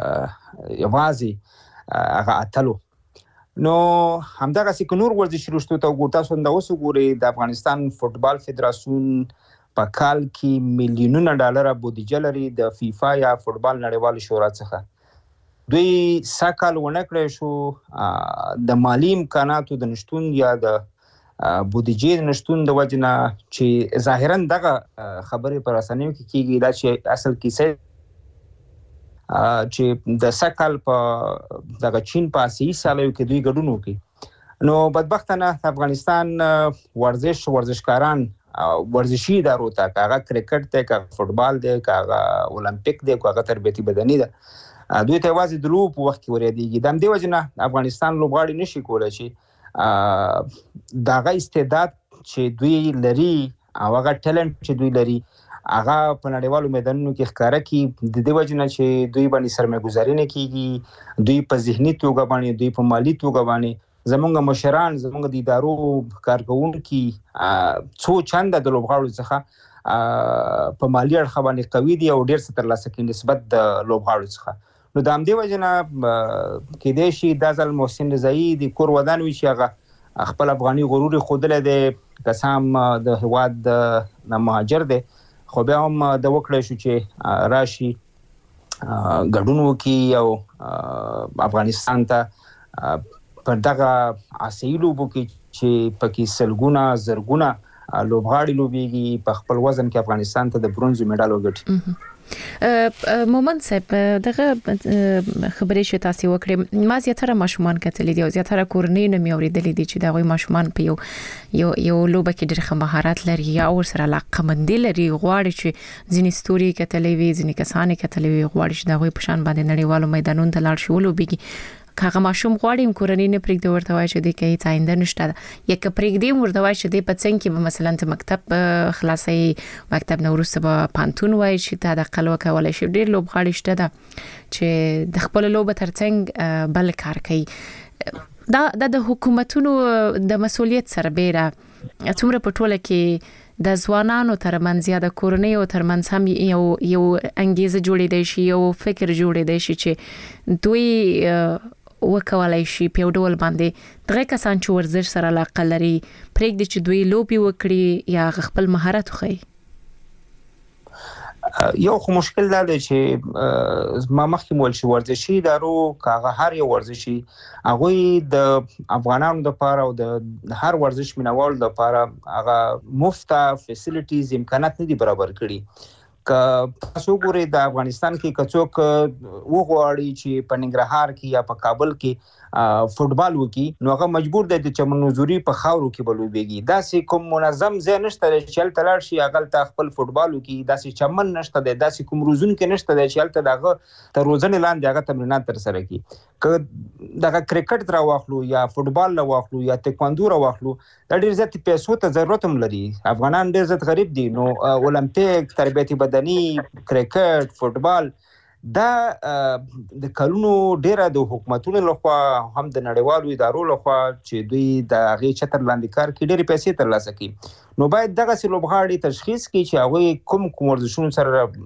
یوازې هغه اتلو نو همدغه سې نور ورزشي رشتو ته ګورتا سند اوس ګوري د افغانستان فوټبال فدراسیون په کال کې میلیونونه ډالر بودیجه لري د فیفا یا فوتبال نړیوال شورا څخه. دوی ساکال ونکړې شو د مالی امکاناتو د نشټون یا د بودیجې د نشټون د وجنه چې ظاهرا دغه خبرې پر اسانیو کې کیږي دا چې اصل کې چې د ساکال په دغه چین په آسیایي سیالیو کې دوی ګډون وکړي. نو بدبختانه افغانستان ورزشکاران ورزشي ادارو ته کاغه کرکټ ته کاغه فوتبال دی کاغه اولمپیک دی کاغه تربیتی بدني ده دوی ته وازي د لوب وخت کې ورېديږي. د دې وجنه افغانستان لوبغاړي نشي کولای شي دغه استعداد چې دوی لري او هغه ټالنت چې دوی لري هغه په نړیوالو میدانونو کې ښکارا کی. د دې وجنه چې دوی باندې سرمایه‌ګذاري نه کیږي، دوی په ذهني توګه باندې دوی په مالی توګه باندې زمونږ مشران زمونږ د ادارو کارکونکو څو چنده د لوبغاړو څخه په مالی اړخ باندې قوي دي او ډیر څه ترلاسه کوي نسبت د لوبغاړو څخه. نو د همدې وجنه کې د شي د ځل محسن رضایی د کور ودان وی چې هغه خپل افغاني غرور خودله د قسم د هواد د مهاجر دی خو بیا هم د وکړې شو چې راشي ګډون وکي او افغانستان ته پر دغه آسیایي لوبو کې چې پکې سلګونه زرګونه لوبغاړي لوبيږي په خپل وزن کې افغانستان ته د برونز میډال وګټي. مومن صاحب دغه خبرې چې تاسو وکړې ما زیاتره ماشومان کتلې دي او زیاتره کورنۍ نه مې اورېدلې دي چې دا غوي ماشومان په یو لوبه کې ډېر مهارت لري او سره علاقه مند لري غواړي چې ځینې ستوري کتلې وي ځینې کسانې کتلې وي غواړي چې دا غوي په شان باندې نړیوالو میدانونو ته لاړ شي ولوبيږي. کاغه ماشوم غواړي کورنۍ نه پرېږدي ورته وایي چې د کې څاینده نشته یک پرېږدي ورته وایي چې د پڅنګ کې مثلا ته مکتب خلاصي مکتب نورسته په پانتون وایي چې تا د قلوه کولای شي ډېر لوبغاړي شته ده چې د خپل لوبه ترڅنګ بل کار کوي. دا د حکومتونو د مسؤلیت سره بیره څومره په ټوله کې د ځوانانو ترمنځ یا د کورنۍ او ترمنځ هم یو انګیزه جوړېدای شي یو فکر جوړېدای شي چې دوی وکولای شي په ډول باندې دغه کسان چې ورزش سره علاقه لري پرېږدي چې دوی لوبي وکړي یا خپل مهارت وښيي. یو خو مشکل دا دی چې ما مخکې مول شي ورزشي ادارو کاغه هر یو ورزشي هغه د افغانانو لپاره او د هر ورزش مینوال لپاره هغه مفته فیسیلیټیز امکانات نه دي برابر کړي. که تاسو ګورئ د افغانستان کې کڅوک وغواړي چې په ننګرهار کې یا په کابل کې فوتبال وکي نو هغه مجبور دی چې منوزوري په خاورو کې بلوبېږي. دا سې کوم منظم ځای نشته چې هلته لاړ شي هغه ته خپل فوتبال وکي. دا سې چمن نشته دی دا سې کوم روزون کې نشته دی چې هلته دغه تر روزنې لاندې هغه تمرینات تر سره کوي. که دغه کرکټ را واخلو یا فوتبال را واخلو یا تکواندو را واخلو دا ډېر زیات پیسو ته ضرورت هم لري. افغانان ډېر زیات غریب دي نو اولمپیک تربیتی بدني کرکټ فوتبال دا د کلونو ډیره د حکومتونو لخوا هم د نړیوالو ادارو لخوا چې دوی د هغه چتر لاندې کار کې ډېری پیسې ترلاسه کوي. نو باید دغه لوبغاړي تشخیص کړي چې هغه کوم ورزشونو سره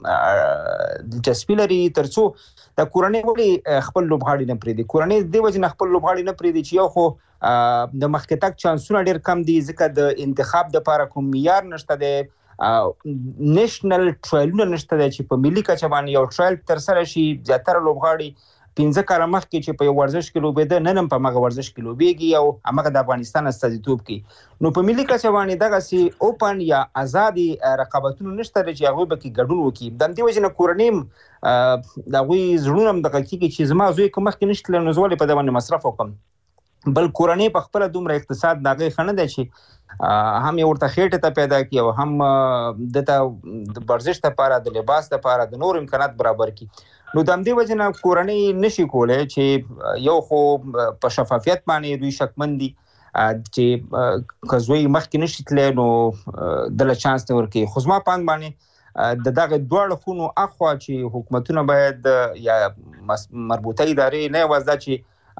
دلچسپي لري ترڅو د کورنۍ وړي خپل لوبغاړي نه پریدي. کورنۍ د وجه خپل لوبغاړي نه پریدي چې یو خو د مخکې تک چانسونه ډېر کم دي ځکه د انتخاب د لپاره کوم معیار نشته دی. نېشنل ټرایلونه نشته چې په ملي کچه باندې یو ټرایل تر سره شي. زیاتره لوبغاړي 15 کال مخکې چې په یو ورزش کې لوبېده نن هم په هغه ورزش کې لوبېږي او هغه د افغانستان استازیتوب کوي. نو په ملي کچه باندې دغه سي اوپن یا آزادي رقابتونه نشته چې هغه به کې ګډون وکړي. د دې وجه نه کورنیم دا وی زړونه هم دغه کې چې زما زوی کوم مخکې نشته نو زولې په دغه مصرف وکم بل کورنۍ په خپل دومره اقتصاد دغه خنه ده چې هم یو ورته خېټه ته پیدا کی او هم د ورزش لپاره د لباس لپاره د نور امکانات برابر کی. نو د همدې وجه نه کورنۍ نشي کولای چې یو خو په شفافیت باندې دوی شکمندي چې کزوی مخکې نشي تللی نو د چانس نه ورکي. خو زما پاند باندې د دغه دوړ خونو اخوا چې حکومتونه باید یا مربوطه ادارې نه وځي چې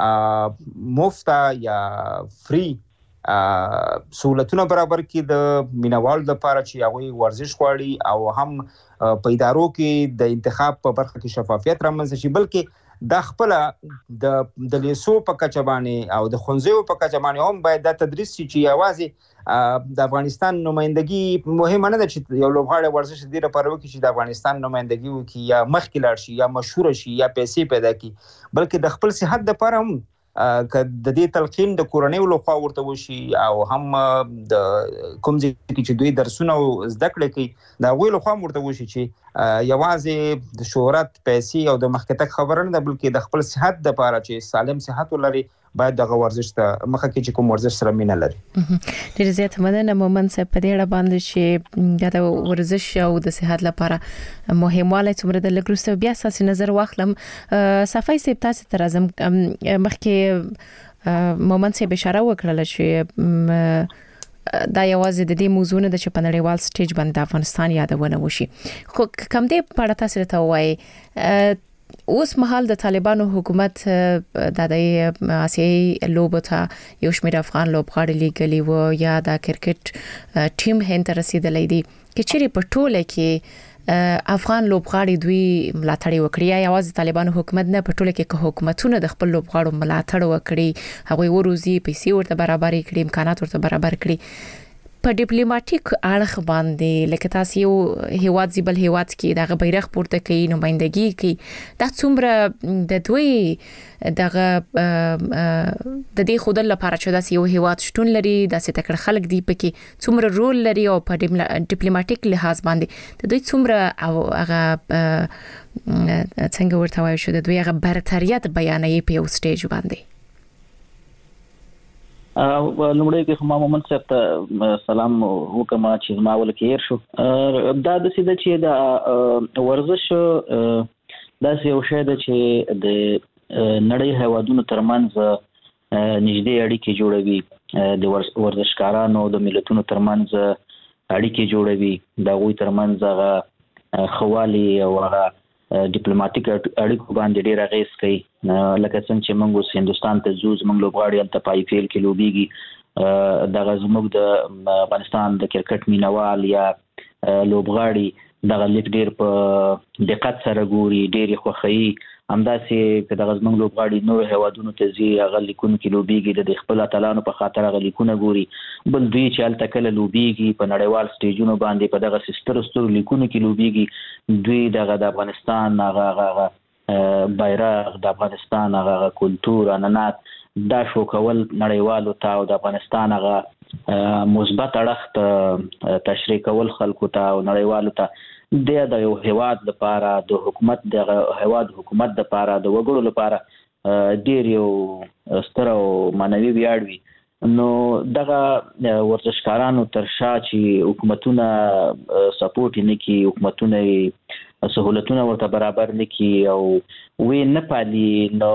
مفته یا فری سہولتونه برابر کی د مینوال د لپاره چې هغه ورزش غواړي او هم په ادارو کې د انتخاب په برخه کې شفافیت رامنځته شي بلکې د خپل د لیسو په کچه باندې او د خونځو په کچه باندې هم باید د تدریس چې یوازې د افغانستان نمائندګي مهمه نه ده چې یو لوبغاړی ورزش دی لپاره وکړي چې د افغانستان نمائندګي وکړي یا مخکې لاړ شي یا مشهور شي یا پیسې پیدا کړي، بلکې د خپل صحت لپاره هم که د دې تلقین د کورنۍ لخوا ورته وشي او هم د کوم ځای کې چې دوی درسونه زده کړې کوي دا غوي لخوا ورته وشي چې یوازې د شهرت پیسې او د مخکتک خبره نه ده، بلکې د خپل صحت لپاره چې سالم صحت ولري باید د ورزش ته مخه کې چې کوم ورزش سره مینه لري. ډېر زیات مننه مومن صاحب په دې اړه باندې چې د ورزش او د صحت لپاره مهموالی څومره د لګروسته بیا اساسي نظر واخلم. صفای صاحب تاسو تر ازم مخکې مومن صاحب اشاره وکړه چې دا یوازې د دې موضوع نه د چې په نړیوال سټیج باندې افغانستان یادونه وشي، خو کوم دې په اړه تاسو ته وایي اوس مهال د طالبانو حکومت د آسیایي لوبو ته یو شمېر افغان لوبغاړي لیږلي وو یا د کرکټ ټیم هند ته رسیدلی دی چې چیرې په ټوله کې افغان لوبغاړي دوی ملاتړ وکړي یا یوازې طالبانو حکومت نه په ټوله کې که حکومتونه د خپل لوبغاړو ملاتړ وکړي هغه وروزي پیسې ورته برابر کړي امکانات ورته برابر کړي په ډیپلوماټیک اړخ باندې لکه تاسو یو هیواد زیبل هیواد کې دغه بیرغ پورته کوي نمائندګي کوي دا څومره د دوی دغه د دې خودل لپاره چې داسې یو هیواد شتون لري داسې تکړه خلک دی پکې څومره رول لري او په ډیپلوماټیک لحاظ باندې د دوی څومره او هغه څنګه ورته وایي شو د دوی هغه برتریت بیانې په یو سټیج باندې. لومړی کې خو مومن صاحب ته سلام وکم چې ما ولکې شو دا د سیده چې د ورزش داسې یو شی ده چې د نړۍ هیوادونو ترمنځ نږدې اړیکې جوړوي، د ورزشکارانو د ملتونو ترمنځ اړیکې جوړوي، د غوي ترمنځ هغه خوالي او هغه ډیپلوماټیک اړیکو باندې ډیر اغیز کوي. لکه څنګه چې موږ اوس هندستان ته ځو موږ لوبغاړي الته پای فیل کې لوبيږي دغه زموږ د افغانستان د کرکټ مینوال یا لوبغاړي دغه لیک ډیر په دقت سره ګوري ډیر خوخی همداسې که دغه زموږ لوبغاړي نور هیوادونو ته ځي هغه لیکونو کې لوبيږي د خپل اتلانو په خاطر هغه لیکونه ګوري، بل دوی چې الته کله لوبيږي په نړیوال سټیجونو باندې په دغه ستر لیکونو کې لوبيږي دوی دغه د افغانستان هغه بیرغ د افغانستان هغه کلچر عنعنات دا شو کول نړیوالو ته او د افغانستان هغه مثبت اړخ تشریح کول خلکو ته او نړیوالو ته د یو هیواد لپاره د حکومت د هیواد حکومت لپاره د وګړو لپاره ډیر یو ستر او معنوي ویاړ وي. نو دغه ورزشکارانو تر شا چې حکومتونه سپورټ نه کوي، حکومتونه سہولتونه ورته برابر نه کوي او وی نه پالي، نو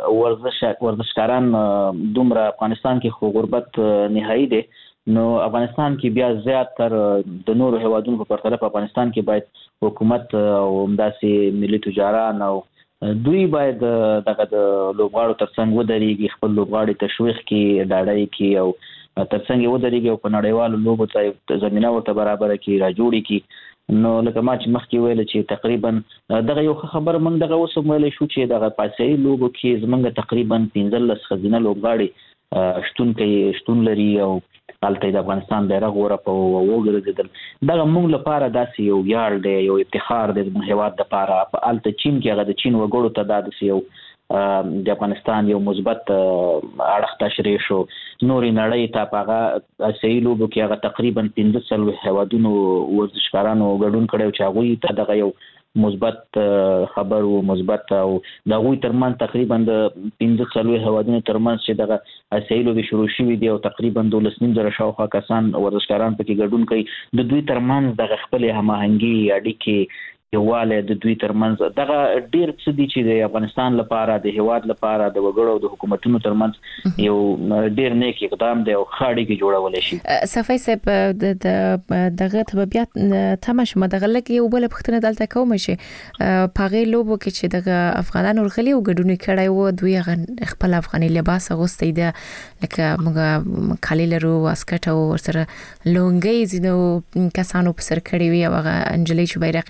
ورزشکاران دومره افغانستان کې خو غربت نهایی دی، نو افغانستان کې بیا زیات تر د نورو هیوادونو په پرتله په افغانستان کې باید حکومت او همداسې ملي تجاران او دوی باید دغه د لوبغاړو ترڅنګ ودرېږي، خپل لوبغاړي تشویق کړي، ډاډای کړي او ترڅنګ ودرېږي او په نړیوالو لوبو ته زمينه ورته برابر کړي راجوړي کړي. نو لکه ما چې مخکې ویل چې تقریبا دغه یو خبر موږ دغه اوس ویل شو چې دغه پاسي لوبو کې زمونږ تقریبا 15 خزینه لوبغاړي شتون لري او الته د افغانستان بیرغ ورپ او وګرځیدل. دغه موږ لپاره داسې یو ویاړ دی، یو افتخار دی د هیواد لپاره. په الته چین کې هغه د چین وګړو ته داسې یو د افغانستان یو مثبت اړخ تشریح شو. نورې نړۍ ته په هغه آسیایي لوبو کې هغه تقریبا 15 هیوادونو ورزشکارانو ګډون کړی چې هغوی ته دغه یو مثبت خبر او مثبت او د غوي ترمن تقریبا د 15 هیوادونو ترمن چې دغه آسیایي لوبې شروع شوې دي او تقریبا 12.5 شاوخوا کسان ورزشکاران پکې ګډون کوي. د دوی ترمن د خپل هماهنګي اړیکې یواله د دوی ترمنځ دغه ډیر څه دي چې د افغانستان لپاره د هیواد لپاره د وګړو د حکومتونو ترمنځ یو ډیر نیک اقدام دی او خاړي کې جوړول شي. صفای صاحب دغه طبيعت تماشه مدغه لکه یو بل پختنه دلته کوم شي پاغې لوبو کې چې دغه افغانانو ورغلي او ګډون کړي وو دوی خپل افغاني لباس غوستي ده لکه موږ کالیلرو واسکټ او سره لونګي زینو کسانو په سر کړی وي او هغه انجلۍ چې بیرغ نیولې و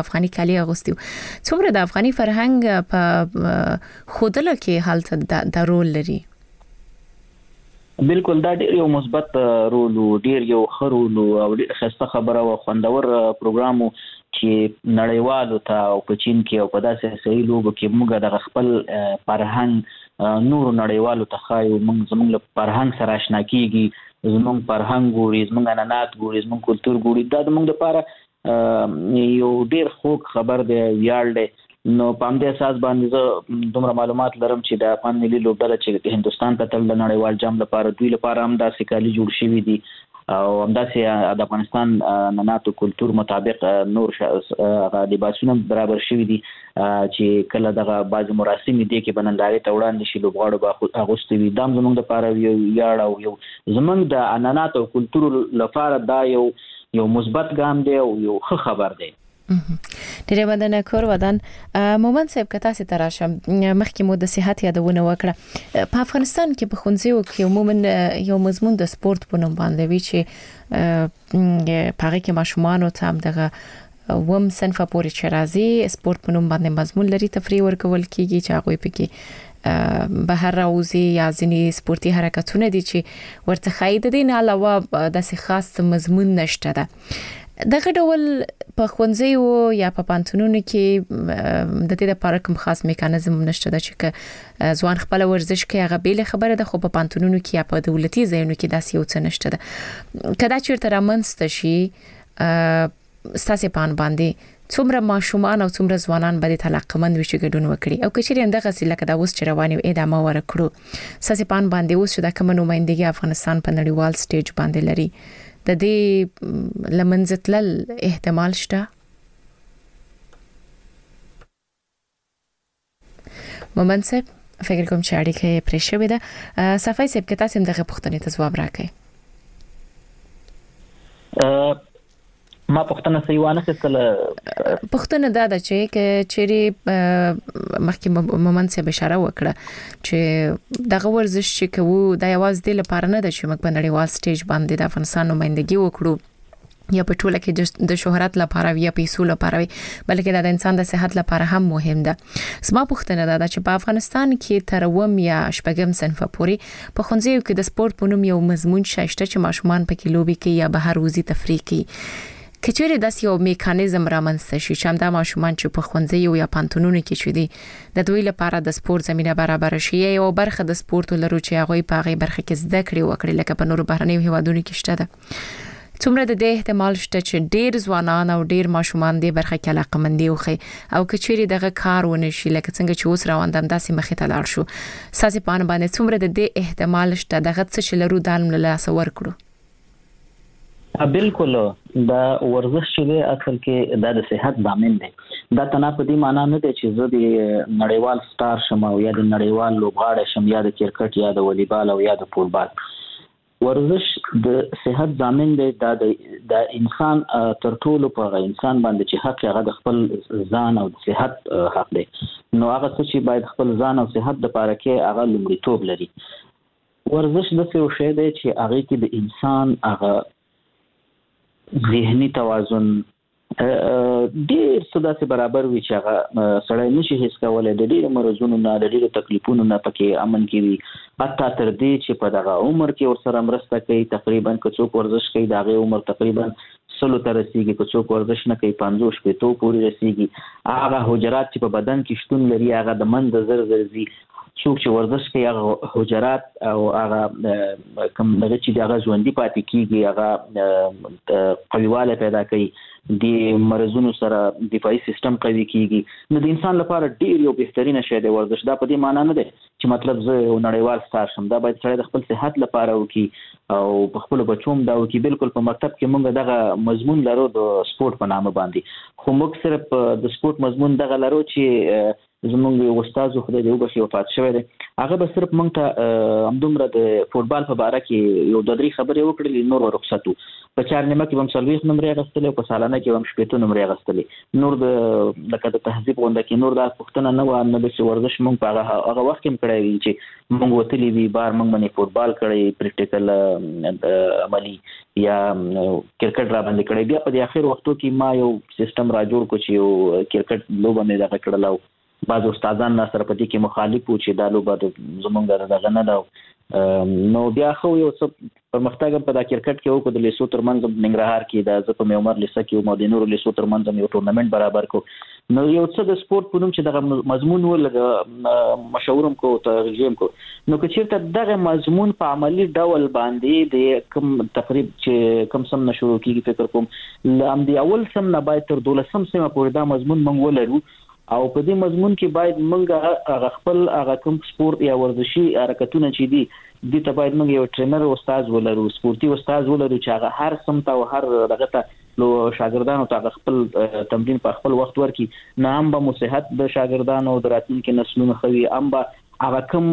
افغاني کالي اغوستي څومره د افغاني فرهنګ په خودله کې حالت د رول لري؟ بالکل دا ډیر یو مثبت رول ډیر یو خرول او خسته خبره او خوندور پروګرام چې نړیوالو ته او په چین کې او په داسې صحیح لوبو کې موږ د خپل فرهنګ نور نړیوالو ته خایو موږ زموږ له فرهنګ سره آشنا کیږي زموږ فرهنګ ګوري زموږ عنعنات ګوري زموږ کلتور ګوري دا د موږ لپاره یو ډیر خوږ خبر دی ویاړ دی نو په همدې اساس باندې زه دومره معلومات لرم چې د افغان ملي لوبډله چې هندستان ته تل د نړیوال جام لپاره دوی لپاره هم داسې کالي جوړ شوي دي او همداسې د افغانستان عنعنات او کلتور مطابق نور لباسونه برابر شوي دي چې کله دغه بعض مراسم دي کې بننداري ته وړاندې شي لوبغاړو به اغوستي وي دا زموږ لپاره یو ویاړ او یو زموږ د عنعنات او کلتور لپاره دا یو مثبت ګام دی او یو ښه خبر دی. ډیره مننه کور ودان مومن صاحب کته سي تراشم مخکې مو د صحت یادونه وکړه په افغانستان کې په خونځو کې عموما یو مضمون د سپورت په نوم باندې وی چې پاره کې ماشومان او تام دغه وم صنف پورې چرازي سپورت په نوم باندې مضمون لري تفریح ورکول کیږي چې هغه پکې بهر راوځي یا ځینی سپورتي حرکتونه دي چې ورته خاید دي نه علاوه د خاص مضمون نشته ده دغه ډول په خونځو یا په پانتونونو کې د دې لپاره کوم خاص میکانیزم نشته د چې ځوان خپل ورزش کوي هغه بیل خبره ده خو په پانتونونو کې یا په دولتي ځایونو کې داسې یو څه نشته ده کدا چیرته رامنځته شي ستاسو پان باندې څومره ماشومان او څومره ځوانان به د علاقمند وي چې ګډون وکړي او کچېرې اندغه سې لکه دا اوس چې رواني ادامه ورکړو ستاسو پان باندې اوس چې د کوم نمائندګي افغانستان په نړیوال سټیج باندې لري د دې لمنځتل احتمال شته؟ مومن صاحب فکر کوم چې اړیکه پرې شوې ده صفای صاحب که تاسو دغه پوښتنې ته ځواب راکړئ. ما پوښتنه صحیح وانه کړله پوښتنه دا ده چې چیرې مخکې مومن صاحب اشاره وکړه چې دغه ورزش چې کوو د یوازې د لپاره نه ده چې موږ په نړیوال سټیج باندې د افغانستان نمائندګي وکړو یا په ټوله کې د شهرت لپاره یا پیسو لپاره بلکې د انسان د صحت لپاره هم مهم ده. زما پوښتنه دا ده چې په افغانستان کې تر وم یا شپږم صنف پورې په خونځو کې د سپورت په نوم یو مضمون شته چې ماشومان پکې لوبي کوي یا بهر وزي تفریح کوي کچېرې داسې یو میکانیزم رامنځته شي چې همدا ماشومان چې په خونځو یا پانتونونو کې شوي دي د دوی لپاره د سپورت زمينه برابر شي یو برخه د سپورت لرو چې هغه په هغه برخه کې زده کړې وکړي لکه په نورو بهرنیو هیوادونو کې شته ده څومره د دې احتمال شته چې ډیر ځوانان او ډیر ماشومان دې برخه کې علاقمندي وخی او کچېرې دغه کار ونه شي لکه څنګه چې اوس روان دم داسې مخې ته لاړ شو ساسي پان باندې څومره د دې احتمال شته دغه څه چې لرو دالم له لاس ورکړو؟ بالکل دا ورزش چې دی اصل کې د صحت ضامن دی دا تنه په دې معنی نه دی چې زه د نړیوال سٹار شم او یا د نړیوال لوبغاړی شم یا د کرکټ یا د والیبال او یا د فوتبال ورزش د صحت ضامن دی دا د انسان تر ټولو په انسان باندې چې حق هغه د خپل ځان او د صحت حق دی نو هغه چې باید خپل ځان او صحت لپاره کې هغه لومړیتوب لري ورزش د څه شی دی چې هغه کې د انسان هغه ذهني توازن ډیر څه برابر وي چې هغه سړی نشي هیڅ کولای د ډیرو مرزونو نه د ډیرو تکلیفونو نه پکې امن کوي حتی تر دې چې په دغه عمر کې ورسره مرسته کوي تقریبا که څوک ورزش کوي دغه عمر تقریبا 100 ته رسیدي که څوک ورزش نه کوي 50 پورې رسیدي هغه حجرات چې په بدن کې شتون لري هغه د من د زر زرزي څوک چې ورزش کوي هغه حجرات او هغه کوم دغه چې هغه ژوندۍ پاتې کیږي هغه قویواله پیدا کوي د مرزونو سره دفاعي سیستم قوي کیږي نو د انسان لپاره ډیر یو بهترینه شی دی ورزش دا په دې معنی نه دی چې مطلب زه یو نړیوال سٹار شم دا باید سره د خپل صحت لپاره وکي او په خپل بچوم دا وکي بالکل په مکتب کې موږ دغه مضمون لرو د سپورت په نامه باندې خو موږ صرف د سپورت مضمون دغه لرو چې زمونږ یو استاد خدای دې وبخښي وفات شوی دی هغه به صرف مونږ ته همدومره د فوټبال په باره کې یو د درې خبرې وکړلې نور رخصتو په 4 نیمه کې هم 40 نمبر اغستلې او په سالانه کې هم 70 نمبر اغستلې نور د لکه د تهذیب غونډه کې نور د پښتنه نه و نه د ورزش مونږ په هغه وخت کې کړی وی چې مونږ وتلی وی بار مونږ باندې فوټبال کړی پریکټیکل عملی یا کرکټ را باندې کړی بیا په اخر وختو کې ما یو سیستم را جوړ کو چې یو کرکټ لوبه مې دا کړلاو بعض استادان نه سره پدې کې مخالف و چې دا لوبه زمونږ دغه نه دا نو بیا خو یو څه پرمختګ په دا کرکټ کې وکړو د لیسو ترمنځ ننګرهار کې د زپ مې عمر لیسه کې او د نور لیسو ترمنځ یو ټورنمنت برابر کو نو یو څه د سپورت په نوم چې دغه مضمون ولګ مشورم کو ترجمه کو نو که چیرته دغه مضمون په عملی ډول باندې د کم تقریب چې کم سم نشو کیږي فکر کوم لام دی اول سم نه باید تر 12 سم پورې دا مضمون مونږ ولرو او په دې مضمون کې باید موږ خپل هغه کوم سپورت یا ورزشي حرکتونه چې دي د ته باید موږ یو ټرینر او استاد ولرو سپورتي استاد ولرو چې هغه هر سمت او هر دغه ته لو شاګردانو ته خپل تمرین په خپل وخت ورکي نه هم به مصلحت د شاګردانو دراتونکو نسلونو خوي هم به هغه کوم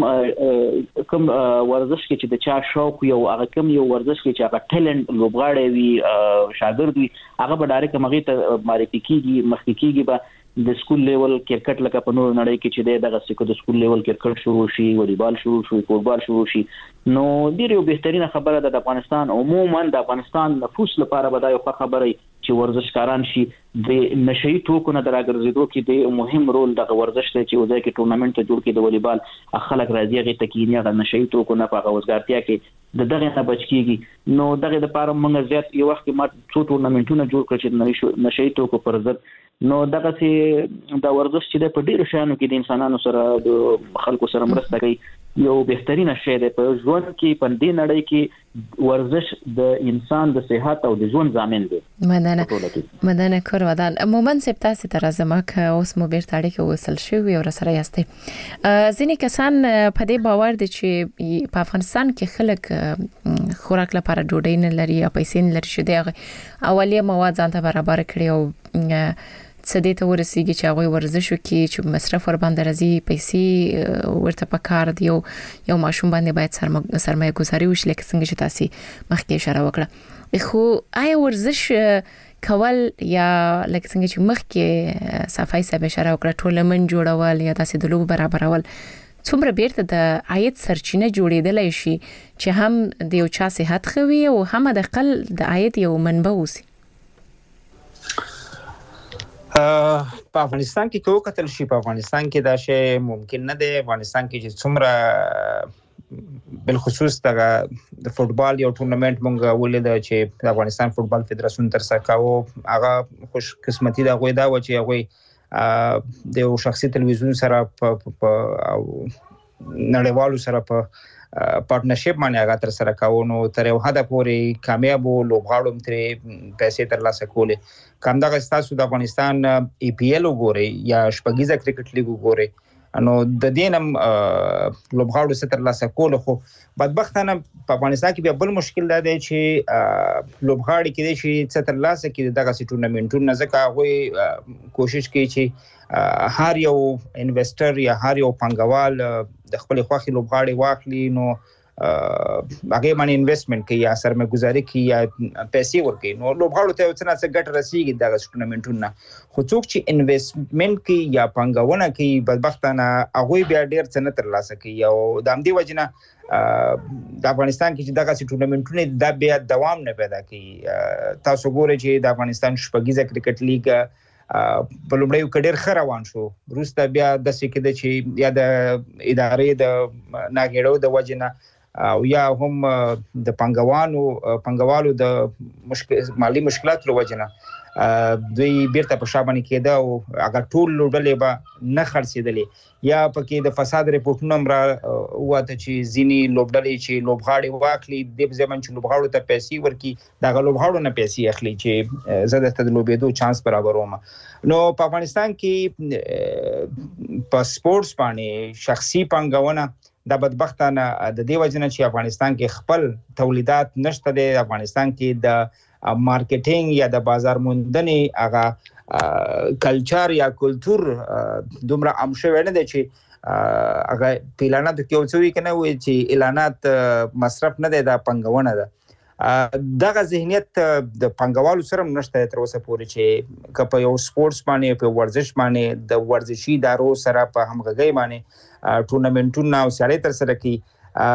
ورزش کې چې د چا شوق یو هغه کوم یو ورزش کې چې هغه ټیلنټ لوبغاړی وي شاګرد وي هغه به ډایرکټ مغې ته معرفي کیږي مخکې کیږي به د سکول لیول کرکټ لکه په نور نړۍ کې چې دغه سکو د سکول لیول کرکټ شروع شي والیبال شروع شي فوټبال شروع شي نو ډیر یو بهترینه خبره ده د افغانستان عموما د افغانستان نفوس لپاره به دا یو خبره چې ورزشکاران شي د نشئی ټوکو نه درګرځېدو کې د مهم رول د ورزش ته چې وځي کې ټورنمنت ته جوړ کې د والیبال خلک راځي هغه تکینه د نشئی ټوکو نه په غوښګارتیا کې دغه نه بچ کیږي نو دغه د پاره موږ زیات یو وخت ما څو ټورنمنټونه جوړ کړ چې نشئی ټوکو پر ضد نو دغه چې د ورزش چې په ډیرو شانو کې د انسانانو سره د خلکو سره مرسته کوي یو بهترینه شی دی په ژوند کې په دې نړۍ کې ورزش د انسان د صحت او د ژوند ضامن دی مدنه کورودان مومن سپتاسي تر زما که اوس مو بیرته اړیکه وصل شوی او سره یاستئ ځینې کسان په دې باور دي چې په افغانستان کې خلک خوراک لپاره ډوډۍ نه لري یا پیسې نه لري چې دغه اولیه مواد ځان ته برابر کړي او څه دې ته ورسیږي چې هغه ورزش وکړي چې مصرف ور باندې راځي پیسې ورته پکار دی یو ماشوم باندې باید سرمایه گذاري وشي لکه څنګه چې تاسو مخکې اشاره وکړه خو آیا ورزش کول یا لکه څنګه چې مخکې صفای صاحب اشاره وکړه ټولمن جوړول یا تاسو د لوب برابرول څومره بیرته د عاید سرچینه جوړېدلای شي چې هم د یو چا صحت خوي او هم د خپل د عاید یو منبع وسی په افغانستان کې کوم قتل شي په افغانستان کې دا شی ممکن نه دی افغانستان کې چې څومره بالخصوص د فوټبال یو ټورنمنت مونږ ولید چې د افغانستان فوټبال فدراسیون تر سره کاوه هغه خوش قسمتي دا غوي دا و چې هغه د یو شخصي تلویزیون سره په نړیوالو سره په پارټنرشپ باندې هغه تر سره کاوه نو تر یو حد پورې کامیاب لوبغاړو ترې پیسې ترلاسه کولې کمدغه تاسو د افغانستان ای پی ایل وګورئ یا شپږیزه کرکټ لیګ وګورئ نو د دینم لوبغاړو ستر لاسه کول خو بدبختانه په افغانستان کې بل مشکل دا دی چې لوبغاړي کې چې ستر لاسه کې دغه ټورنمنټونه ځکه هغه کوشش کوي چې هر یو انویسټر یا هر یو پانګوال د خپل خوخي لوبغاړي واخلي نو هغه باندې انویسټمنت کوي یا سرمایه گذاري کوي یا پیسې ورکوي نو لوبغاړو ته څه ګټه رسیږي دغه ټورنمنټونه خو څوک چې انویسټمنت کوي یا پانګونه کوي بدبختانه هغه بیا ډیر څه نه ترلاسه کوي او د همدې وجنه د افغانستان کې چې دغه ټورنمنټونه د بیا دوام نه پیدا کوي تاسو ګورئ چې د افغانستان شپږیزه کرکټ لیګ په لومړیو کې ډېر ښه روان شو وروسته بیا داسې کېده چې یا د ادارې د ناګېړو د وجې نه او یا هم د پانګوالو د مالی مشکلات له وجې نه دوی بیرته په شا باندې کېده او هغه ټول لوبډلې به نه خرڅېدلې یا پکې د فساد ریپورټونه هم راووته چې ځینې لوبډلې چې لوبغاړي واخلي د ځمن چې لوبغاړو ته پیسې ورکړي دغه لوبغاړو نه پیسې اخلي چې زه درته د لوبېدو چانس برابروم نو په افغانستان کې په سپورتس باندې شخصي پانګونه د بدبختانه د دې وجنه چې افغانستان کې خپل تولیدات نشته د افغانستان کې د مارکیټینګ یا د بازار موندنې هغه کلچر یا کلچر دومره عام شوی نه دی چې هغه اعلانات کې اوسوي کنه وي چې اعلانات مصرف نه دی دا پنګونه ده دغه ذهنیت د پنګوالو سره نشته تر اوسه پورې چې کله یو سپورتس باندې په ورزش باندې د ورزشي ادارو سره په همغږي باندې ټورنمنټونه او سیالۍ تر سره کوي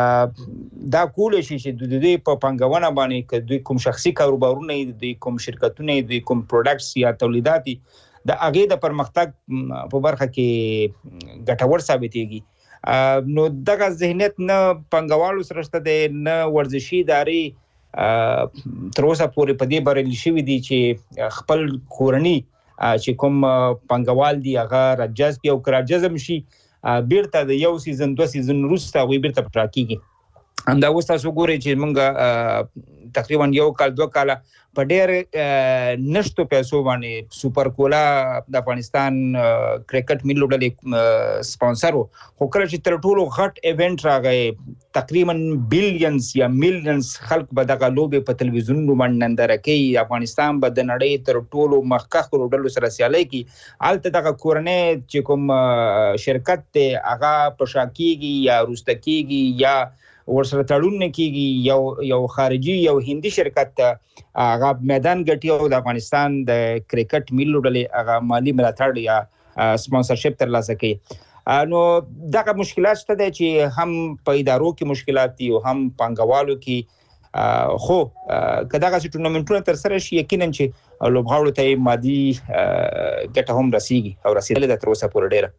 دا کول شي چې د دې په پنګونه باندې ک دوی کوم شخصي کاروبارونه دي کوم شرکتونه دي کوم پروډکټس یا تولیدات د هغه د پرمختګ په برخه کې ګټور ثابتېږي نو دغه ذهنیت نه پنګوالو سره شته نه ورزشي ادارې تر اوسه پورې په دې بریالي شوي دي چې خپل کورني چې کوم پنګوال دي هغه راجذب او راجذب شي بیرته د یو سیزن 2 سیزن وروسته وي بیرته پراکیږي همدا اوس تاسو ګورئ چې موږ تقریبا یو کال 2 کال په ډېر نشټو پیسو باندې سوپر کولا د افغانستان کرکټ ملي لوبډلې سپانسر خو کله چې تر ټولو غټ ایونت راغی تقریبا بلینز یا میلیونز خلک به دغه لوبې په تلویزیونونو باندې ننداره کوي افغانستان به د نړۍ تر ټولو مخکښ لوبډلو سره سیالي کوي الته دغه کورنۍ چې کوم شرکت ته هغه په شاکیږي یا روستکیږي یا ورسره تړون کیږي یو خارجي یو هندي شرکت ته هغه میدان ګټي او د افغانستان د کرکټ ملي لوبډلې هغه مالی ملاتړ یا سپانسرشپ ترلاسه کوي نو دغه مشکلات شته چې هم په ادارو کې مشکلات دي او هم پنګوالو کې خو کداغه ټورنمنټونه تر سره شي یقینا چې لوبغاړو ته مادي ګټه هم رسیږي او رسیدلې د تر اوسه پورې ډیره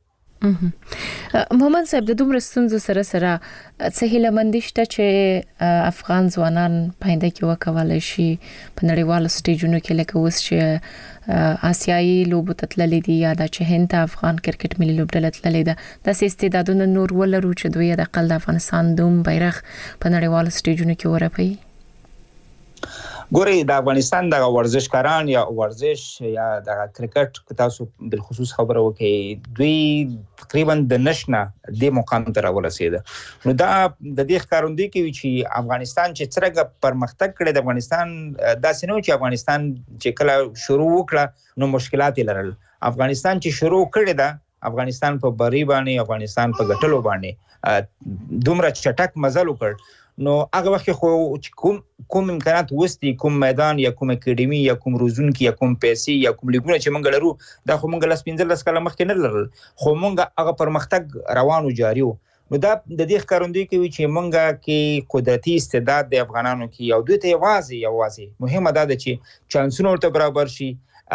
محمد صاحب د دومره ستونزو سره څه هیله مند شته چې افغان ځوانان پاینده کې وکولای شي په نړیوالو سټیجونو کې لکه اوس چې آسیایي لوبو ته تللي دي یا د هند افغان کرکټ ملي لوبډله تللي ده د استعدادونو نور ولرو چې دوی د اقل د افغانستان دوم بیرغ په نړیوالو سټیجونو کې ورپي ګوري د افغانستان د ورزشکاران یا ورزش یا د کرکټ تاسو بل خصوص خبره وکي دوی تقریبا د نشنا د مقام ته راورسیده نو دا د دې ښکارندوی کوي چې افغانستان چې څنګه پرمختګ کړي د افغانستان داسې نه چې افغانستان چې کله شروع وکړه نو مشکلات لرل افغانستان چې شروع کړي دا افغانستان په بری باندې افغانستان په ګټلو باندې دومره چټک مزل وکړ نو هغه وخت خو کوم امکانات وستي کوم میدان یا کوم اکیډمي یا کوم روزونکي یا کوم پیسې یا کوم لیګونه چې مونږ لرو دا خو مونږ لاس 15 کاله مخکې نه لرل خو مونږ هغه پرمختګ روانو جاري وو نو دا د دې ښکارندوی کوي چې مونږه کې قدرتي استعداد د افغانانو کې یو دوی ته یوازې مهمه ده چې چانسونه ورته برابر شي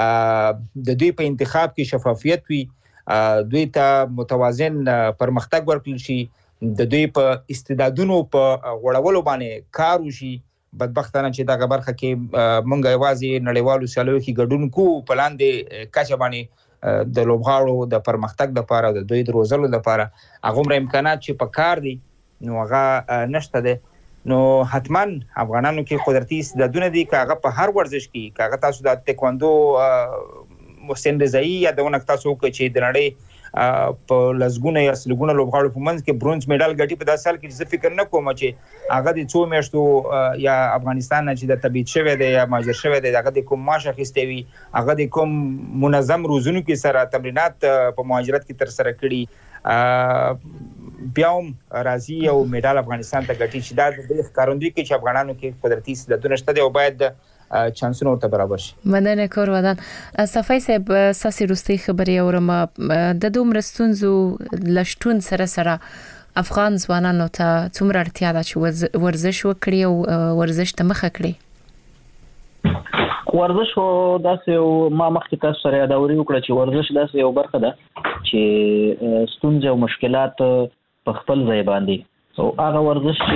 د دوی په انتخاب کې شفافیت وي دوی ته متوازن پرمختګ ورکړل شي د دوی په استعدادونو په وړولو باندې کار وشي بدبختانه چې دا برخه کې مونږ یوازې نړیوالو سیالیو کې ګډون کوو په لاندې کچه باندې د لوبغاړو د پرمختګ لپاره د دوی د روزلو لپاره هغه امکانات چې په کار دي نو هغه نشته دي نو حتما افغانانو کې قدرتي استعدادونه دي چې هغه په هر ورزش کې هغه تاسو د تکواندو محسن رضایی یا دونه تاسو چې د نړۍ په لزګونه یا سلګونه لوبغاړو په منځ کې برونز میډال ګټي په 10 سال کې څه فکر نه کوم چې هغه د 2 میاشتو یا افغانستان چې د تبعید شوی دی یا ماجر شوی دی هغه د کوم ماشه خسته وي هغه د کوم منظم روزونو کې سره تمرینات په مهاجرت کې تر سره کړي بیا هم راځي او میډال افغانستان ته ګټي چې دا د ښکارندوی کې چې افغانانو کې قدرتي استعدادونه شته دی او باید چانسونه ورته برابر شي مننه کور ودان صفای صاحب ساسي روستي خبري اورم د دومره ستونزو لشتون سره افغان ځوانانو ته څومره اړتیا ده چې ورزش وکړي او ورزش ته مخه کړي ورزش داسې ما مخکې تاسو سره یادوري وکړه چې ورزش داسې یو برخه ده چې ستونزې او مشکلات په خپل ځای باندې او هغه ورزش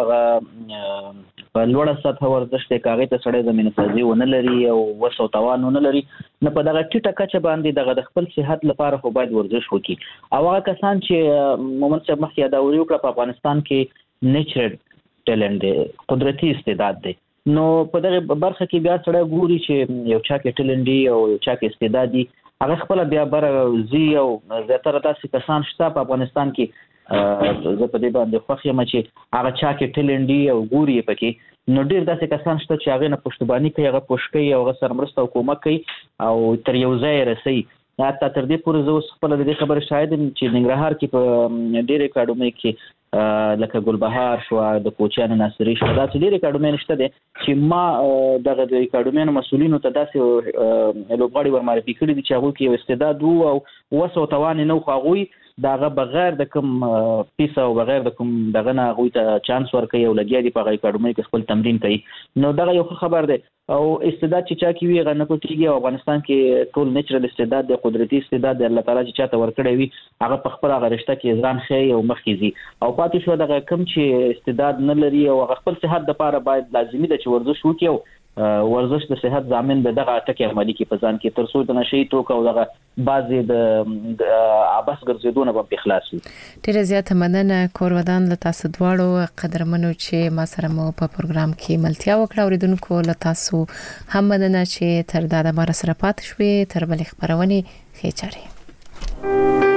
چې په لوړه سطح ورزش ته کاغې ته سړی زمينه سازي ونه لري او وسو توان ونه لري نه په دغه ټیټه کچه باندې دغه د خپل صحت لپاره خو باید ورزش وکړي او هغه کسان چې مومن صاحب مخکې یادوري وکړه په افغانستان کې نیچرل ټیلنټ دی قدرتي استعداد دی نو په دغه برخه کې بیا سړی ګوري چې یو چا کې ټیلنټ دی او یو چا کې استعداد دی هغه خپل بیا بر زی او زیاتره تاسو کسان شته په افغانستان کې زه په دې باندې خوښ یم چې هغه چا کې ټیلنټ دی او ګوري پکې نو ډیر داسې کسان شته چې هغه نه پښتوبانی کوي هغه پښکي او هغه سرمرسته او کومک کوي او تر یو ځای رسي حتی تر دې پورې زه خپل د دې خبره شاهد یم چې ننګرهار کې په ډېر اکاډمي کې لکه ګلبهار شو د کوچیان ناصری شو دا چې ډېر اکاډمي نشته دي چې ما دغه د اکاډمي مسولینو ته داسې لوبغاړي ورمعرفي کړي دي چې هغه کې استعداد او وسو توان نه خو هغه داغه بغیر د کوم پیسه او بغیر د کوم دغه نه غوي ته چانس ورکوي او لګیا دي په اکاډمي کې خپل تمرین کوي نو دغه یو خبر ده او استعداد چې چا کې وی غنه کوتیږي او افغانستان کې ټول نیچرل استعداد د قدرتي استعداد د الله تعالی چې چاته ورکړي وي هغه په خپل غرشته کې ځان خي او مخکيزي او پاتې شو دغه کم چې استعداد نه لري او خپل صحت لپاره باید لازمي ده چې ورزش وکړي ورزش د صحت ضامن ده دغه ټکی عملی کې په ځان کې تر څو د نشي توک او دغه بعضي د عباس ګرځیدونه په اخلاص وي. ډیره زیاته مننه کورودان له تاسو دواړو قدرمنو چې ما سره مو په پروګرام کې ملتیا وکړه اوریدونکو له تاسو هم مننه چې تر دا د مر سره پات شوي تر بل خبرونه خېچاري.